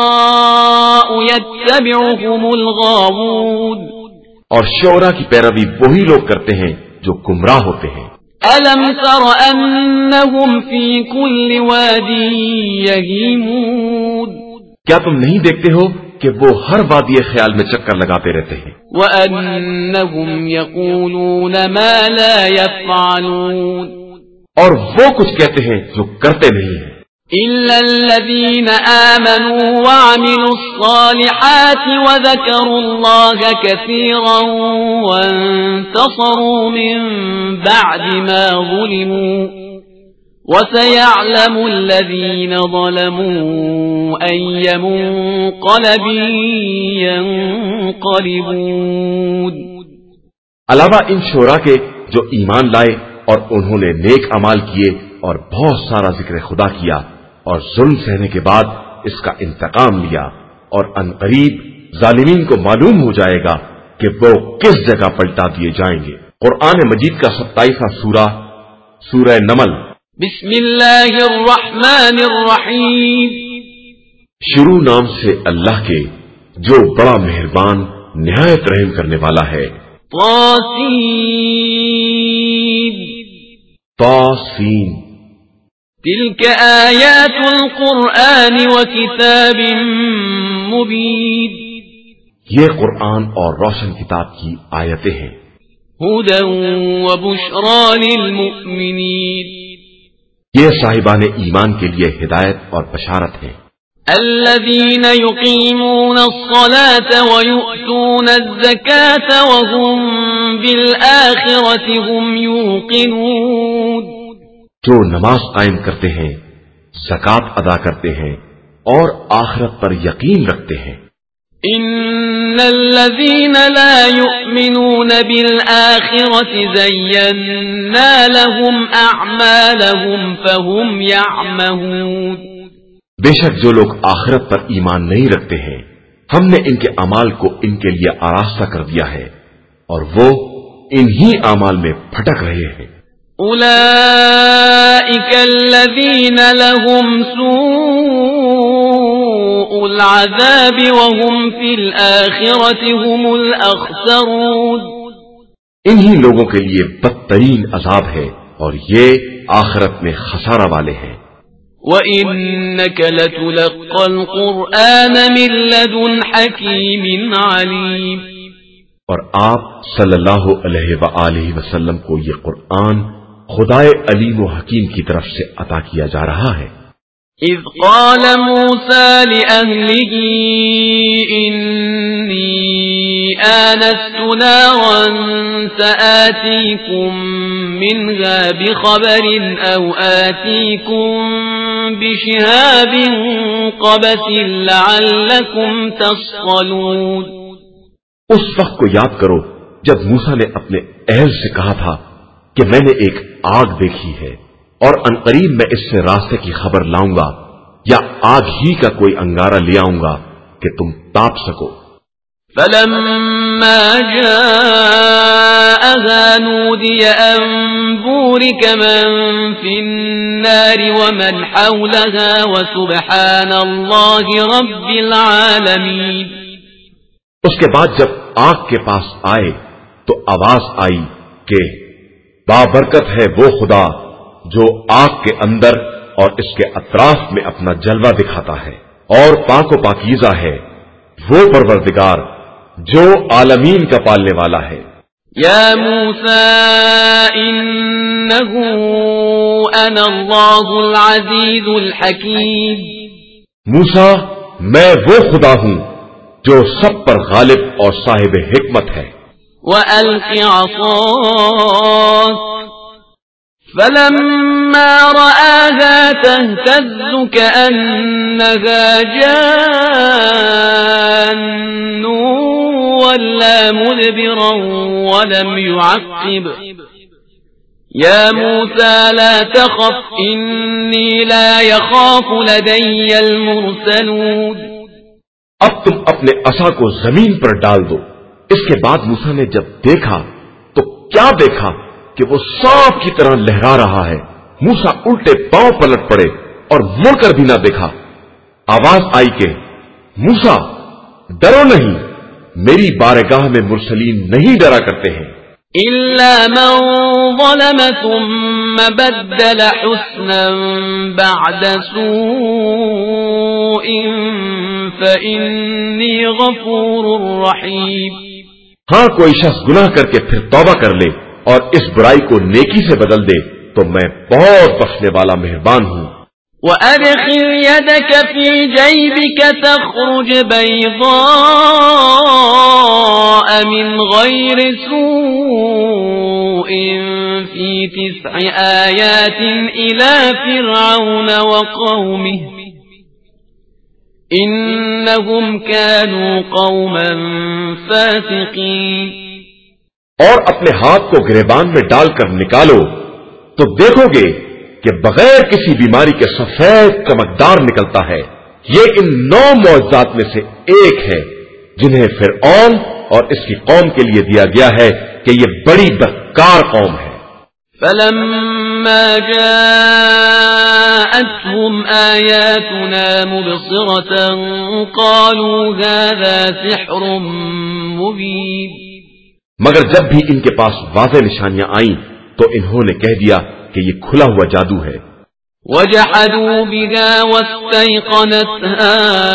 يتبعهم الغاوون، اور شعراء کی پیروی وہی لوگ کرتے ہیں جو گمراہ ہوتے ہیں۔ ألم تر أنهم في كل واد يهيمون، کیا تم نہیں دیکھتے ہو کہ وہ ہر وادی خیال میں چکر لگاتے رہتے ہیں؟ وأنهم يقولون ما لا يفعلون، اور وہ کچھ کہتے ہیں جو کرتے نہیں ہیں۔ إلا الذين آمنوا وعملوا الصالحات وذكروا الله كثيرا وانتصروا من بعد ما ظلموا وسيعلم الذين ظلموا أي منقلب ينقلبون۔ علاوہ ان شعراء کے جو ایمان لائے اور انہوں نے نیک اعمال کیے اور بہت سارا ذکر خدا کیا اور ظلم سہنے کے بعد اس کا انتقام لیا، اور عنقریب ظالمین کو معلوم ہو جائے گا کہ وہ کس جگہ پلٹا دیے جائیں گے۔ قرآن مجید کا ستائیسواں سورہ سورہ نمل۔ بسم اللہ الرحمن الرحیم، شروع نام سے اللہ کے جو بڑا مہربان نہایت رحم کرنے والا ہے۔ طاسین، طاسین، تلك آیات القرآن وکتاب مبین، یہ قرآن اور روشن کتاب کی آیتیں ہیں۔ ہدی وبشری للمؤمنین، یہ صاحبان ایمان کے لیے ہدایت اور بشارت ہے۔ الذين يقيمون الصلاة ويؤتون الزكاة وهم بالآخرة هم يوقنون، جو نماز قائم کرتے ہیں، زکات ادا کرتے ہیں اور آخرت پر یقین رکھتے ہیں۔ ان الذين لا يؤمنون بالآخرة زينا لهم أعمالهم فهم يعمهون، بے شک جو لوگ آخرت پر ایمان نہیں رکھتے ہیں ہم نے ان کے اعمال کو ان کے لیے آراستہ کر دیا ہے اور وہ انہی اعمال میں بھٹک رہے ہیں۔ اولئک الذین لهم سوء العذاب وهم فی الآخرة هم الاخسرون، انہی لوگوں کے لیے بدترین عذاب ہے اور یہ آخرت میں خسارہ والے ہیں۔ وَإِنَّكَ لَتُلَقَّى الْقُرْآنَ مِن لَّدُنْ حَكِيمٍ عَلِيمٍ، اور آپ صلی اللہ علیہ وآلہ وسلم کو یہ قرآن خدائے علیم و حکیم کی طرف سے عطا کیا جا رہا ہے۔ اذ قال موسى لأهله إني آنست نارا سآتيكم منها بخبر أو آتيكم بشهاب قبس لعلكم تصطلون. اس وقت کو یاد کرو جب موسیٰ نے اپنے اہل سے کہا تھا کہ میں نے ایک آگ دیکھی ہے اور عنقریب میں اس سے راستے کی خبر لاؤں گا یا آگ ہی کا کوئی انگارہ لے آؤں گا کہ تم تاپ سکو. فلما جاءها نودي أن بورك من في النار ومن حولها وسبحان الله رب العالمين. اس کے بعد جب آگ کے پاس آئے تو آواز آئی کہ بابرکت ہے وہ خدا جو آگ کے اندر اور اس کے اطراف میں اپنا جلوہ دکھاتا ہے، اور پاک و پاکیزہ ہے وہ پروردگار جو عالمین کا پالنے والا ہے. یا موسیٰ انہو انا اللہ العزیز الحکیم. موسیٰ میں وہ خدا ہوں جو سب پر غالب اور صاحب حکمت ہے. وَأَلْقِ عَصَاكَ فَلَمَّا رَآهَا تَهْتَزُّ كَأَنَّهَا جَانٌّ وَلَّى مُدْبِرًا وَلَمْ يُعَقِّبْ. يَا مُوسَى لَا تَخَفْ إِنِّي لَا يَخَافُ لَدَيَّ الْمُرْسَلُونَ. اب تم اپنے عصا کو زمین پر ڈال دو. اس کے بعد موسیٰ نے جب دیکھا تو کیا دیکھا کہ وہ سانپ کی طرح لہرا رہا ہے. موسیٰ الٹے پاؤں پلٹ پڑے اور مڑ کر بھی نہ دیکھا. آواز آئی کہ موسیٰ ڈرو نہیں، میری بارگاہ میں مرسلین نہیں ڈرا کرتے ہیں. إِلَّا مَنْ ظَلَمَ ثُمَّ بَدَّلَ حُسْنًا بَعْدَ سُوءٍ فَإِنِّي غَفُورٌ رَحِيمٌ. ہاں کوئی شخص گناہ کر کے پھر توبہ کر لے اور اس برائی کو نیکی سے بدل دے تو میں بہت بخشنے والا مہربان ہوں. وَأَدْخِلْ يَدَكَ فِي جَيْبِكَ تَخْرُجْ بَيْضَاءَ مِنْ غَيْرِ سُوءٍ فِي تِسْعِ آيَاتٍ إِلَى فِرْعَوْنَ وَقَوْمِهِ إِنَّهُمْ كَانُوا قَوْمًا فَاسِقِينَ. اور اپنے ہاتھ کو گریبان میں ڈال کر نکالو تو دیکھو گے کہ بغیر کسی بیماری کے سفید چمکدار نکلتا ہے. یہ ان نو معجزات میں سے ایک ہے جنہیں فرعون اور اس کی قوم کے لیے دیا گیا ہے کہ یہ بڑی بدکار قوم ہے. فَلَمَّا جَاءَتْهُمْ آيَاتُنَا مُبْصِرَةً قَالُوا هَذَا سِحْرٌ مُبِينٌ. مگر جب بھی ان کے پاس واضح نشانیاں آئیں تو انہوں نے کہہ دیا کہ یہ کھلا ہوا جادو ہے. وَجَحَدُوا بِهَا وَاسْتَيْقَنَتْهَا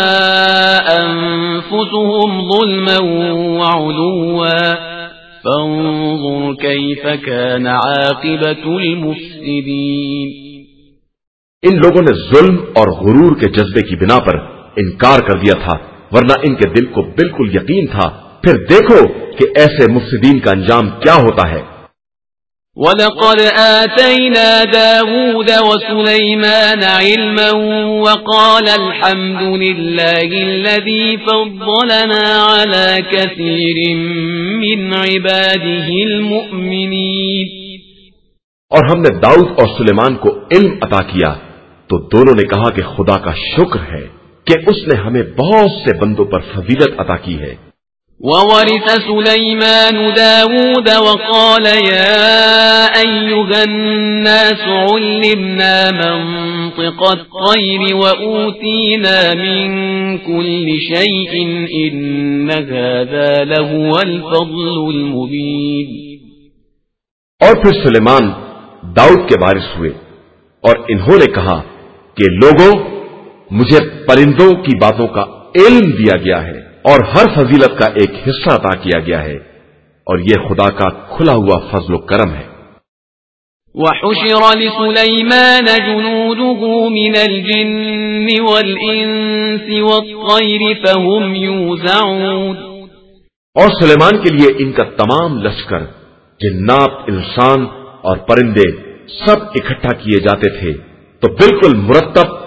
أَنفُسُهُمْ ظُلْمًا وَعُلُوًّا فَانظُرْ كَيْفَ كَانَ عَاقِبَةُ الْمُفْسِدِينَ. ان لوگوں نے ظلم اور غرور کے جذبے کی بنا پر انکار کر دیا تھا، ورنہ ان کے دل کو بالکل یقین تھا. پھر دیکھو کہ ایسے مفسدین کا انجام کیا ہوتا ہے. وَلَقَدْ آتَيْنَا دَاوُودَ وَسُلَيْمَانَ عِلْمًا وَقَالَ الْحَمْدُ لِلَّهِ الَّذِي فَضَّلَنَا عَلَى كَثِيرٍ مِّنْ عِبَادِهِ الْمُؤْمِنِينَ. اور ہم نے داؤد اور سلیمان کو علم عطا کیا تو دونوں نے کہا کہ خدا کا شکر ہے کہ اس نے ہمیں بہت سے بندوں پر فضیلت عطا کی ہے. وَوَرِثَ سُلَيْمَانُ دَاوُودَ وَقَالَ يَا أَيُّهَا النَّاسُ عُلِّمْنَا مَنطِقَ الطَّيْرِ وَأُوتِينَا مِن كُلِّ شَيْءٍ إِنَّ هَذَا لَهُوَ الْفَضْلُ الْمُبِينُ. اور پھر سلیمان داؤد کے وارث ہوئے اور انہوں نے کہا کہ لوگوں، مجھے پرندوں کی باتوں کا علم دیا گیا ہے اور ہر فضیلت کا ایک حصہ عطا کیا گیا ہے، اور یہ خدا کا کھلا ہوا فضل و کرم ہے. وَحُشِرَ لِسُلَيْمَانَ جُنُودُهُ مِنَ الْجِنِّ وَالْإِنسِ وَالطَّيْرِ فَهُمْ يُوزَعُونَ. اور سلیمان کے لیے ان کا تمام لشکر، جنات، انسان اور پرندے سب اکٹھا کیے جاتے تھے تو بالکل مرتب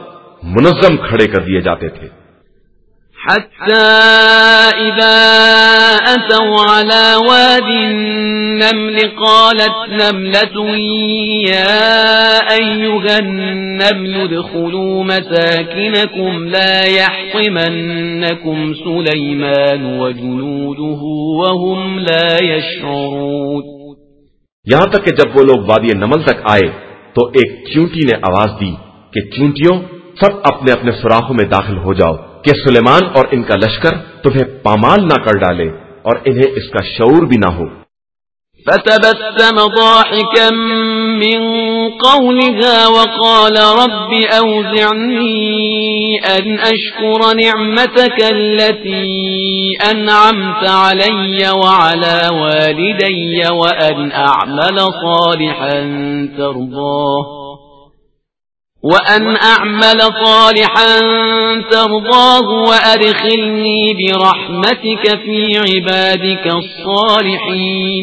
منظم کھڑے کر دیے جاتے تھے. حتى إذا أتوا على واد النمل قالت نملة يا أيها النمل ادخلوا مساكنكم لا يحطمنكم سليمان وجنوده وهم لا يشعرون. یہاں تک کہ جب وہ لوگ وادی نمل تک آئے تو ایک چیونٹی نے آواز دی کہ چیونٹیوں سب اپنے اپنے سوراخوں میں داخل ہو جاؤ کہ سلیمان اور ان کا لشکر تمہیں پامال نہ کر ڈالے اور انہیں اس کا شعور بھی نہ ہو. فتبسم ضاحكا من قولها وقال رب أوزعني أن أشكر نعمتك التي أنعمت علي وعلى والدي وأن أعمل صالحا ترضاه وأن أعمل صالحا ترضاه وأدخلني برحمتك في عبادك الصالحين.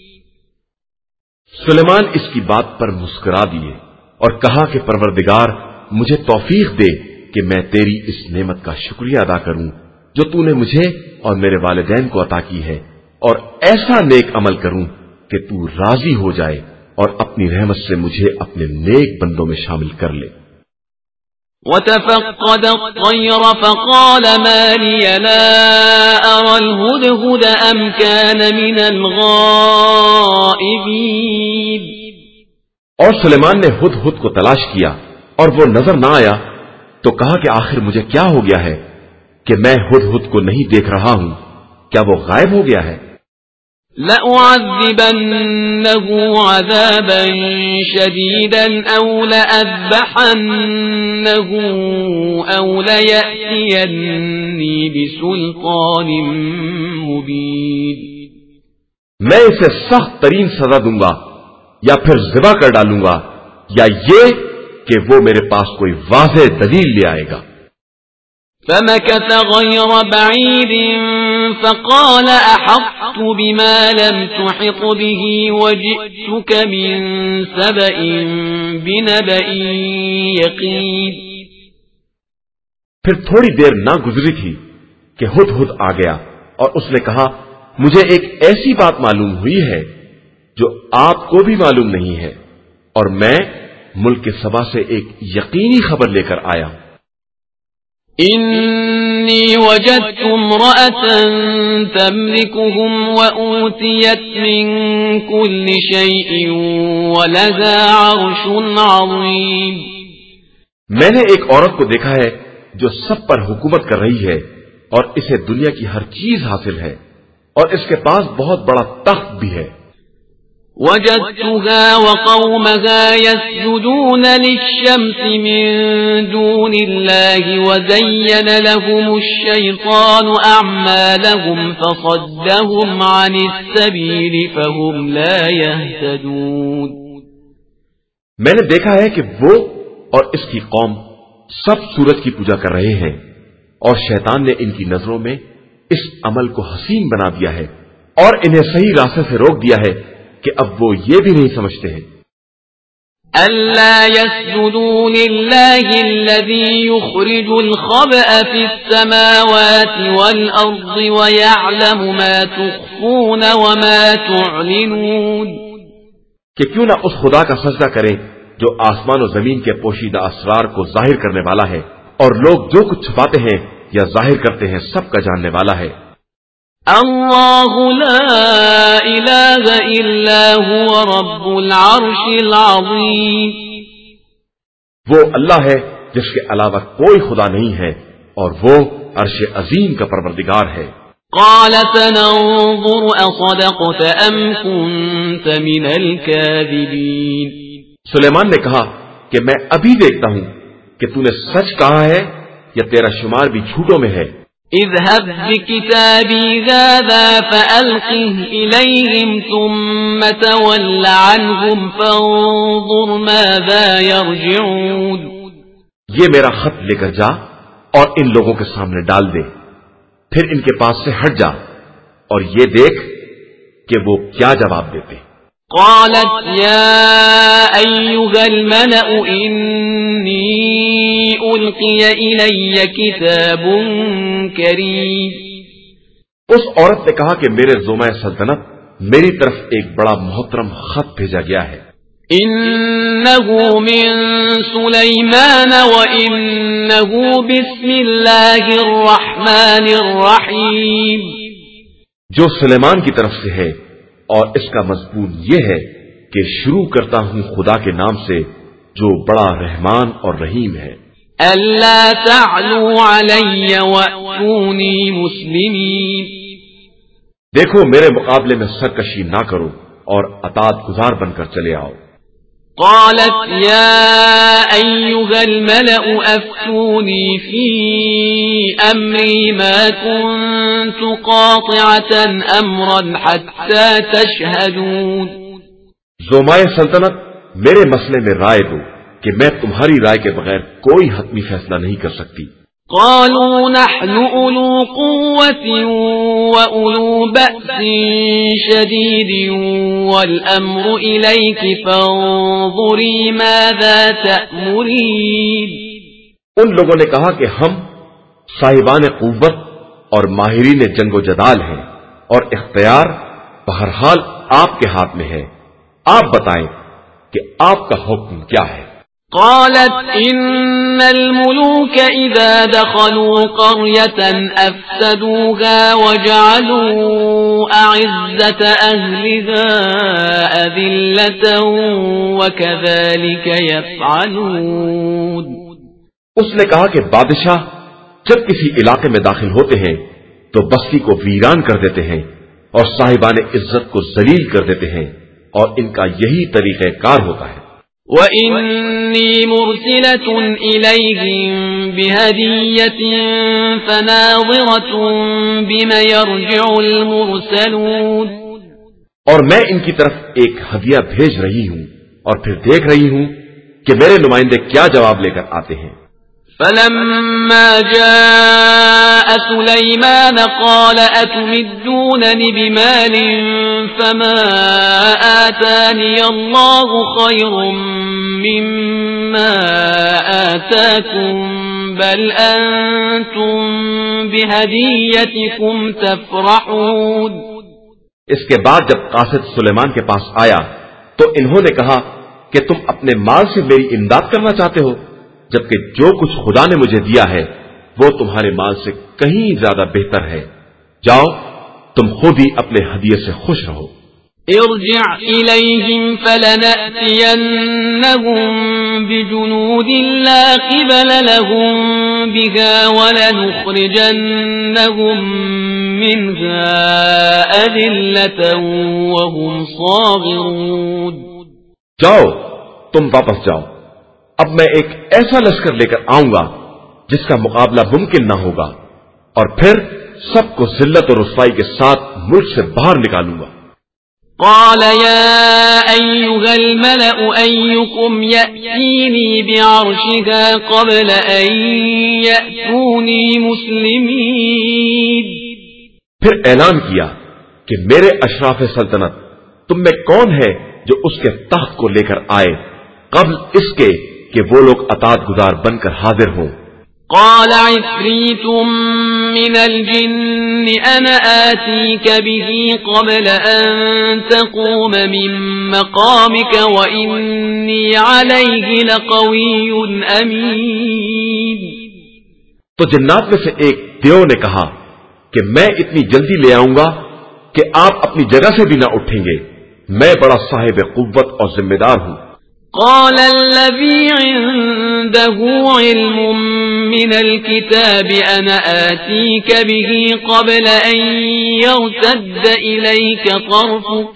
سلیمان اس کی بات پر مسکرا دیے اور کہا کہ پروردگار مجھے توفیق دے کہ میں تیری اس نعمت کا شکریہ ادا کروں جو تو نے مجھے اور میرے والدین کو عطا کی ہے، اور ایسا نیک عمل کروں کہ تو راضی ہو جائے اور اپنی رحمت سے مجھے اپنے نیک بندوں میں شامل کر لے. وتفقد الطير فقال ما لي لا أرى الهدهد أم كان من الغائبين. اور سلیمان نے ہدہد کو تلاش کیا اور وہ نظر نہ آیا تو کہا کہ آخر مجھے کیا ہو گیا ہے کہ میں ہدہد کو نہیں دیکھ رہا ہوں، کیا وہ غائب ہو گیا ہے؟ لأعذبنه عذابا شديدا أو لأذبحنه أو ليأتيني بسلطان مبين. میں اسے سخت ترین سزا دوں گا یا پھر ذبح کر ڈالوں گا یا یہ کہ وہ میرے پاس کوئی واضح دلیل لے آئے گا. فمكث غير بعيد فقال أحطت بما لم تحط به وجئتك من سبأ بنبأ يقين. پھر تھوڑی دیر نہ گزری تھی کہ ہدہد آ گیا اور اس نے کہا مجھے ایک ایسی بات معلوم ہوئی ہے جو آپ کو بھی معلوم نہیں ہے، اور میں ملک کے سبا سے ایک یقینی خبر لے کر آیا. إني وجدت امرأة تملكهم وأوتيت من كل شيء ولها عرش عظيم. میں نے ایک عورت کو دیکھا ہے جو سب پر حکومت کر رہی ہے اور اسے دنیا کی ہر چیز حاصل ہے اور اس کے پاس بہت بڑا تخت بھی ہے. وجدتها وقومها يسجدون للشمس من دون الله وزين لهم الشيطان أعمالهم فصدهم عن السبيل فهم لا يهتدون. میں نے دیکھا ہے کہ وہ اور اس کی قوم سب سورج کی پوجا کر رہے ہیں اور شیطان نے ان کی نظروں میں اس عمل کو حسین بنا دیا ہے اور انہیں صحیح راستے سے روک دیا ہے کہ اب وہ یہ بھی نہیں سمجھتے ہیں. أَلَّا يَسْجُدُوا لِلَّهِ الَّذِي يُخْرِجُ الْخَبْءَ فِي السَّمَاوَاتِ وَالْأَرْضِ وَيَعْلَمُ مَا تُخْفُونَ وَمَا تُعْلِنُونَ. کہ کیوں نہ اس خدا کا سجدہ کریں جو آسمان و زمین کے پوشیدہ اسرار کو ظاہر کرنے والا ہے اور لوگ جو کچھ چھپاتے ہیں یا ظاہر کرتے ہیں سب کا جاننے والا ہے. اللہ لا الہ الا هو رب العرش العظیم. وہ اللہ ہے جس کے علاوہ کوئی خدا نہیں ہے اور وہ عرش عظیم کا پروردگار ہے. قال سننظر اصدقت ام كنت من الكاذبین. سلیمان نے کہا کہ میں ابھی دیکھتا ہوں کہ تو نے سچ کہا ہے یا تیرا شمار بھی جھوٹوں میں ہے. اذهب بكتابي هذا فألقه إليهم ثم تول عنهم فانظر ماذا يرجعون. یہ میرا خط لے کر جا اور ان لوگوں کے سامنے ڈال دے، پھر ان کے پاس سے ہٹ جا اور یہ دیکھ کہ وہ کیا جواب دیتے. قالت يا أيها الملأ إني ألقي إلي كتاب كريم. اس عورت نے کہا کہ میرے زومۂ سلطنت میری طرف ایک بڑا محترم خط بھیجا گیا ہے. إنه من سليمان وإنه بسم الله الرحمن الرحيم. جو سلیمان کی طرف سے ہے اور اس کا مضمون یہ ہے کہ شروع کرتا ہوں خدا کے نام سے جو بڑا رحمان اور رحیم ہے. ألا تعلوا علي وأتوني مسلمين. دیکھو میرے مقابلے میں سرکشی نہ کرو اور اطاعت گزار بن کر چلے آؤ. قالت يا أيها الملأ أفتوني في أمري ما كنت قاطعة أمرا حتى تشهدون. زومائے سلطنت میرے مسئلے میں رائے دو کہ میں تمہاری رائے کے بغیر کوئی حتمی فیصلہ نہیں کر سکتی. قالوا نحن أولو قوة وأولو بأس شديد والأمر إليك فانظري ماذا تأمرين. ان لوگوں نے کہا کہ ہم صاحبان قوت اور ماہرین جنگ و جدال ہیں اور اختیار بہرحال آپ کے ہاتھ میں ہے. آپ بتائیں کہ آپ کا حکم کیا ہے. قالت إن الملوك إذا دخلوا قرية أفسدوها وجعلوا أعزة أهلها أذلة وكذلك يفعلون. اس نے کہا کہ بادشاہ جب کسی علاقے میں داخل ہوتے ہیں تو بستی کو ویران کر دیتے ہیں اور صاحبان عزت کو ذلیل کر دیتے ہیں اور ان کا یہی طریقہ کار ہوتا ہے. وَإِنِّي مُرْسِلَةٌ إِلَيْهِمْ بِهَدِيَّةٍ فَنَاظِرَةٌ بِمَ يَرْجِعُ الْمُرْسَلُونَ. اور میں ان کی طرف ایک ہدیہ بھیج رہی ہوں اور پھر دیکھ رہی ہوں کہ میرے نمائندے کیا جواب لے کر آتے ہیں. فَلَمَّا جَاءَ سُلَيْمَانَ قَالَ أَتُمِدُّونَنِ بِمَالٍ فَمَا آتَانِيَ اللَّهُ خَيْرٌ مِّمَّا آتَاكُمْ بَلْ أَنتُمْ بِهَدِيَّتِكُمْ تَفْرَحُونَ. اس کے بعد جب قاصد سلیمان کے پاس آیا تو انہوں نے کہا کہ تم اپنے مال سے میری امداد کرنا چاہتے ہو جبکہ جو کچھ خدا نے مجھے دیا ہے وہ تمہارے مال سے کہیں زیادہ بہتر ہے. جاؤ تم خود ہی اپنے ہدیے سے خوش رہو. ارجع إليهم فلنأتينهم بجنود لا قبل لهم بها ولنخرجنهم منها أذلة وهم صاغرون. جاؤ تم واپس جاؤ. اب میں ایک ایسا لشکر لے کر آؤں گا جس کا مقابلہ ممکن نہ ہوگا اور پھر سب کو ذلت اور رسوائی کے ساتھ ملک سے باہر نکالوں گا. قال يا أيها الملأ أيكم يأتيني بعرشها قبل أن يأتوني مسلمين. پھر اعلان کیا کہ میرے اشراف سلطنت تم میں کون ہے جو اس کے تخت کو لے کر آئے قبل اس کے کہ وہ لوگ اطاعت گزار بن کر حاضر ہوں. قال عفريت من الجن أنا آتيك به قبل أن تقوم من مقامك وإني عليه لقوي أمين. تو جنات میں سے ایک دیو نے کہا کہ میں اتنی جلدی لے آؤں گا کہ آپ اپنی جگہ سے بھی نہ اٹھیں گے. میں بڑا صاحب قوت اور ذمہ دار ہوں. قال الذي عنده علم من الكتاب أنا آتيك به قبل أن يرتد إليك طرفك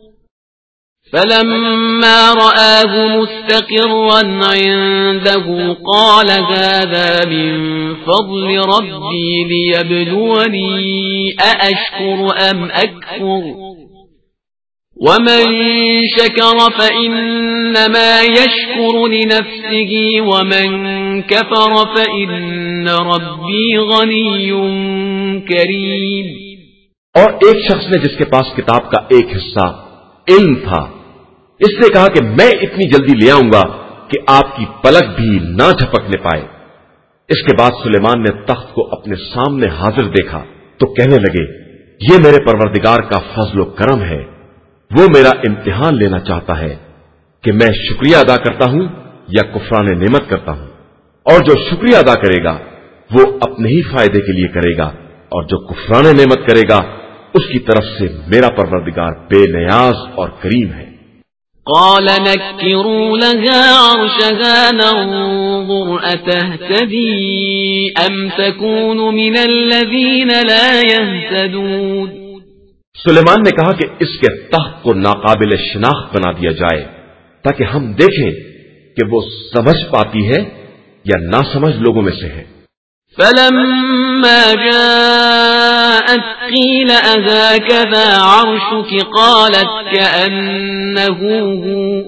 فلما رآه مستقرا عنده قال هذا من فضل ربي ليبلوني أأشكر أم أكفر ومن شكر فإنما يشكر لنفسه ومن كفر فإن ربي غني كريم. اور ایک شخص نے جس کے پاس کتاب کا ایک حصہ علم تھا اس نے کہا کہ میں اتنی جلدی لے آؤں گا کہ آپ کی پلک بھی نہ جھپکنے پائے. اس کے بعد سلیمان نے تخت کو اپنے سامنے حاضر دیکھا تو کہنے لگے، یہ میرے پروردگار کا فضل و کرم ہے، وہ میرا امتحان لینا چاہتا ہے کہ میں شکریہ ادا کرتا ہوں یا کفران نعمت کرتا ہوں، اور جو شکریہ ادا کرے گا وہ اپنے ہی فائدے کے لیے کرے گا، اور جو کفران نعمت کرے گا اس کی طرف سے میرا پروردگار بے نیاز اور کریم ہے۔ قال نكروا لها عرشها ننظر أتهتدي أم تكون من الذين لا يهتدون۔ سلیمان نے کہا کہ اس کے تخت کو ناقابل شناخت بنا دیا جائے تاکہ ہم دیکھیں کہ وہ سمجھ پاتی ہے یا ناسمجھ لوگوں میں سے ہے۔ فلما جاءت قيل أهكذا عرشك قالت كأنه هو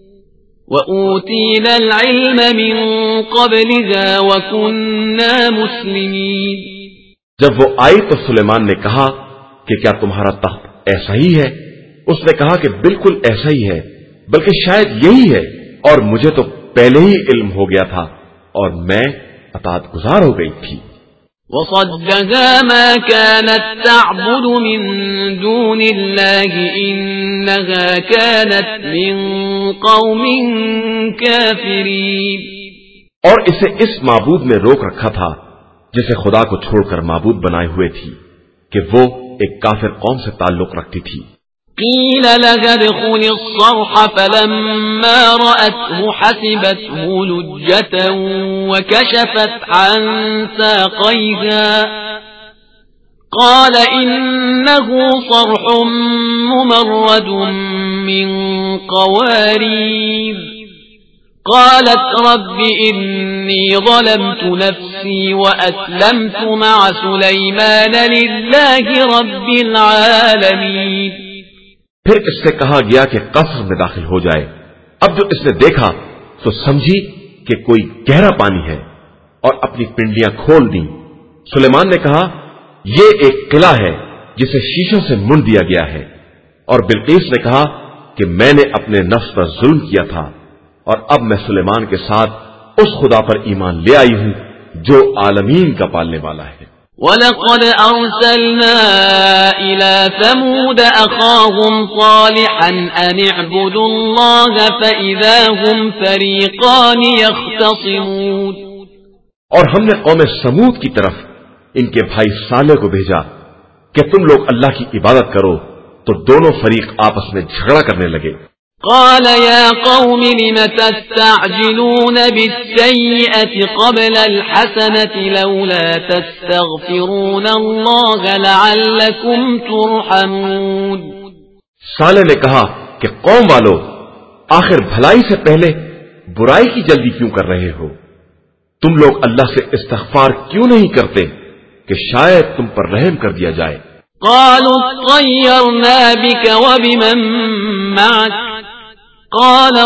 وأوتينا العلم من قبلها وكنا مسلمين۔ جب وہ آئی تو سلیمان نے کہا کہ کیا تمہارا تخت ایسا ہی ہے؟ اس نے کہا کہ بالکل ایسا ہی ہے، بلکہ شاید یہی ہے، اور مجھے تو پہلے ہی علم ہو گیا تھا اور میں اطاعت گزار ہو گئی تھی۔ وصدها ما كانت تعبد من دون الله إنها كانت من قوم كافرين۔ اور اسے اس معبود میں روک رکھا تھا جسے خدا کو چھوڑ کر معبود بنائے ہوئے تھی کہ وہ ایک کافر قوم سے تعلق رکھتی تھی۔ قيل لها ادخل الصرح فلما رأته حسبته لجة وكشفت عن ساقيها قال إنه صرح ممرد من قوارير قالت رب إني ظلمت نفسي وأسلمت مع سليمان لله رب العالمين۔ پھر اس سے کہا گیا کہ قصر میں داخل ہو جائے۔ اب جو اس نے دیکھا تو سمجھی کہ کوئی گہرا پانی ہے اور اپنی پنڈلیاں کھول دیں۔ سلیمان نے کہا یہ ایک قلعہ ہے جسے شیشوں سے منڈ دیا گیا ہے، اور بلقیس نے کہا کہ میں نے اپنے نفس پر ظلم کیا تھا اور اب میں سلیمان کے ساتھ اس خدا پر ایمان لے آئی ہوں جو عالمین کا پالنے والا ہے۔ وَلَقَدْ أَرْسَلْنَا إِلَى ثَمُودَ أَخَاهُمْ صَالِحًا أَنِ اعْبُدُوا اللَّهَ فَإِذَا هُمْ فَرِيقَانِ يَخْتَصِمُونَ۔ اور ہم نے قوم سمود کی طرف ان کے بھائی صالح کو بھیجا کہ تم لوگ اللہ کی عبادت کرو، تو دونوں فریق آپس میں جھگڑا کرنے لگے۔ قال يا قوم لم تستعجلون بالسيئة قبل الحسنة لولا تستغفرون الله لعلكم ترحمون۔ صالح نے کہا کہ قوم والو، آخر بھلائی سے پہلے برائی کی جلدی کیوں کر رہے ہو؟ تم لوگ اللہ سے استغفار کیوں نہیں کرتے کہ شاید تم پر رحم کر دیا جائے۔ قالوا اطيرنا بك وبمن معك قال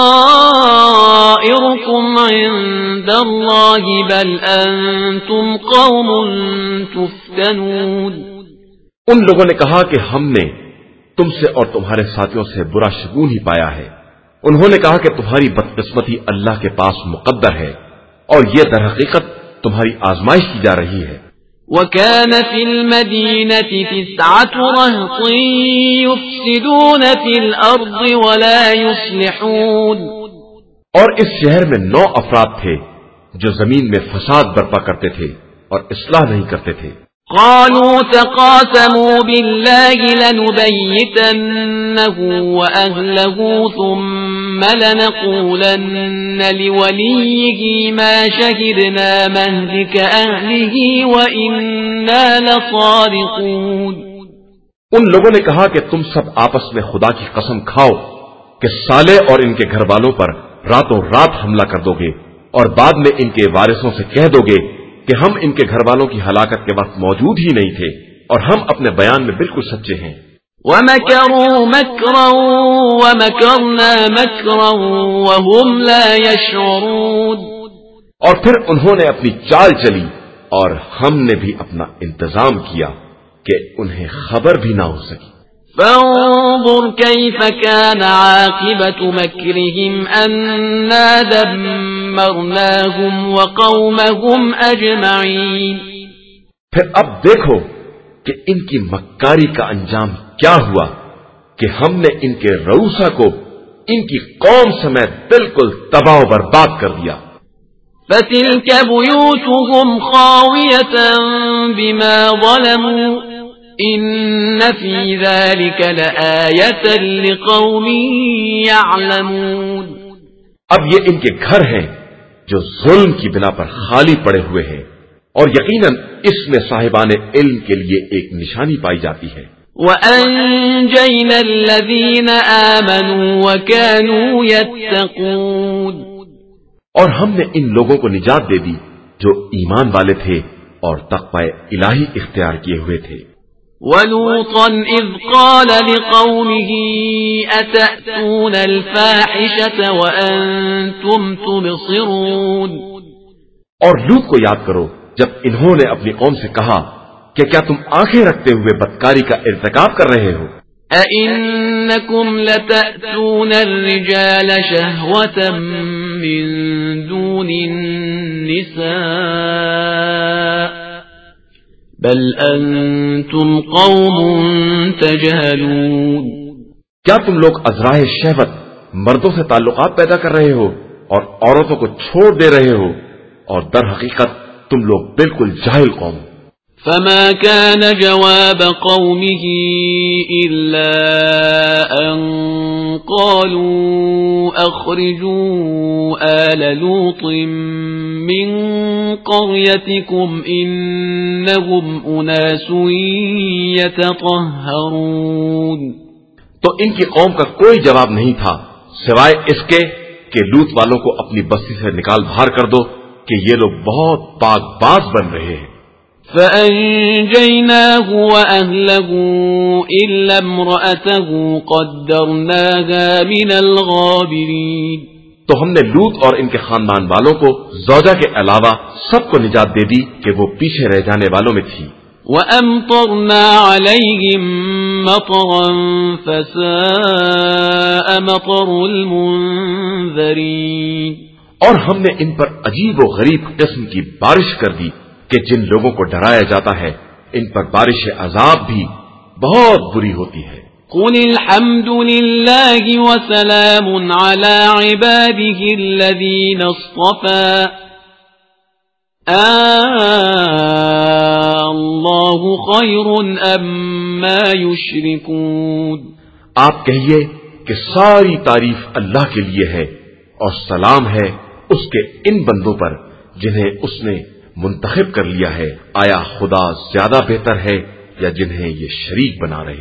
طائركم عند الله بل أنتم قوم تفتنون۔ ان لوگوں نے کہا کہ ہم نے تم سے اور تمہارے ساتھیوں سے برا شگون ہی پایا ہے۔ انہوں نے کہا کہ تمہاری بدقسمتی اللہ کے پاس مقدر ہے اور یہ در حقیقت تمہاری آزمائش کی جا رہی ہے۔ وَكَانَ فِي الْمَدِينَةِ تِسْعَةُ رَهْطٍ يُفْسِدُونَ فِي الْأَرْضِ وَلَا يُصْلِحُونَ۔ اور اس شہر میں نو افراد تھے جو زمین میں فساد برپا کرتے تھے اور اصلاح نہیں کرتے تھے۔ قالوا تقاسموا بالله لنبيتنه وأهله ثم لنقولن لوليه ما شهدنا مهلك أهله وإنا لصادقون۔ ان لوگوں نے کہا کہ تم سب آپس میں خدا کی قسم کھاؤ کہ صالح اور ان کے گھر والوں پر راتوں رات حملہ کر دو گے اور بعد میں ان کے وارثوں سے کہہ دو گے کہ ہم ان کے گھر والوں کی ہلاکت کے وقت موجود ہی نہیں تھے اور ہم اپنے بیان میں بالکل سچے ہیں۔ وَمَكَرُوا مَكْرًا وَمَكَرْنَا مَكْرًا وَهُمْ لَا يَشْعُرُونَ۔ اور پھر انہوں نے اپنی چال چلی اور ہم نے بھی اپنا انتظام کیا کہ انہیں خبر بھی نہ ہو سکی۔ فانظر كيف كان عاقبة مكرهم أنا فدمرناهم وقومهم أجمعين. پھر اب دیکھو کہ ان کی مکاری کا انجام کیا ہوا کہ ہم نے ان کے رؤسا کو ان کی قوم سمیت بالکل تباہ و برباد کر دیا. فَتِلْكَ بُيُوتُهُمْ خَاوِيَةً بِمَا ظَلَمُوا إِنَّ فِي ذَلِكَ لَآيَةً لِقَوْمٍ يَعْلَمُونَ. اب یہ ان کے گھر ہیں جو ظلم کی بنا پر خالی پڑے ہوئے ہیں، اور یقیناً اس میں صاحبان علم کے لیے ایک نشانی پائی جاتی ہے. وَأَنجَيْنَا الَّذِينَ آمَنُوا وَكَانُوا يَتَّقُونَ. اور ہم نے ان لوگوں کو نجات دے دی جو ایمان والے تھے اور تقوی الہی اختیار کیے ہوئے تھے. وَلُوطًا إِذْ قَالَ لِقَوْمِهِ أَتَأْتُونَ الْفَاحِشَةَ وَأَنْتُمْ تُبْصِرُونَ. اور لوط کو یاد کرو جب انہوں نے اپنی قوم سے کہا کہ کیا تم آنکھیں رکھتے ہوئے بدکاری کا ارتکاب کر رہے ہو؟ أَإِنَّكُمْ لَتَأْتُونَ الرِّجَالَ شَهْوَةً مِّن دُونِ النِّسَاءِ بَلْ أَنْتُمْ قَوْمٌ تَجْهَلُونَ. کیا تم لوگ ازرائے شہوت مردوں سے تعلقات پیدا کر رہے ہو اور عورتوں کو چھوڑ دے رہے ہو، اور در حقیقت تم لوگ بالکل جاہل قوم. فما كان جواب قومه إلا أن قالوا أخرجوا آل لوط من قريتكم إنهم أناس يتطهرون. تو ان کی قوم کا کوئی جواب نہیں تھا سوائے اس کے کہ لوط والوں کو اپنی بستی سے نکال باہر کر دو کہ یہ لوگ بہت پاک باز بن رہے ہیں. فَأَنْجَيْنَاهُ وَأَهْلَهُ إِلَّا امْرَأَتَهُ قَدَّرْنَاهَا مِنَ الْغَابِرِينَ. تو ہم نے لوط اور ان کے خاندان والوں کو زوجہ کے علاوہ سب کو نجات دے دی کہ وہ پیچھے رہ جانے والوں میں تھی. وَأَمْطَرْنَا عَلَيْهِمْ مَطَرًا فَسَاءَ مَطَرُ الْمُنذَرِينَ. اور ہم نے ان پر عجیب و غریب قسم کی بارش کر دی کہ جن لوگوں کو ڈرایا جاتا ہے ان پر بارش عذاب بھی بہت بری ہوتی ہے. قُلِ الْحَمْدُ لِلَّهِ وَسَلَامٌ عَلَى عِبَادِهِ الَّذِينَ اصْطَفَى اللَّهُ خَيْرٌ أَمَّا يُشْرِكُونَ. آپ کہیے کہ ساری تعریف اللہ کے لیے ہے اور سلام ہے اس کے ان بندوں پر جنہیں اس نے منتخب کر لیا ہے. آیا خدا زیادہ بہتر ہے یا جنہیں یہ شریک بنا رہے؟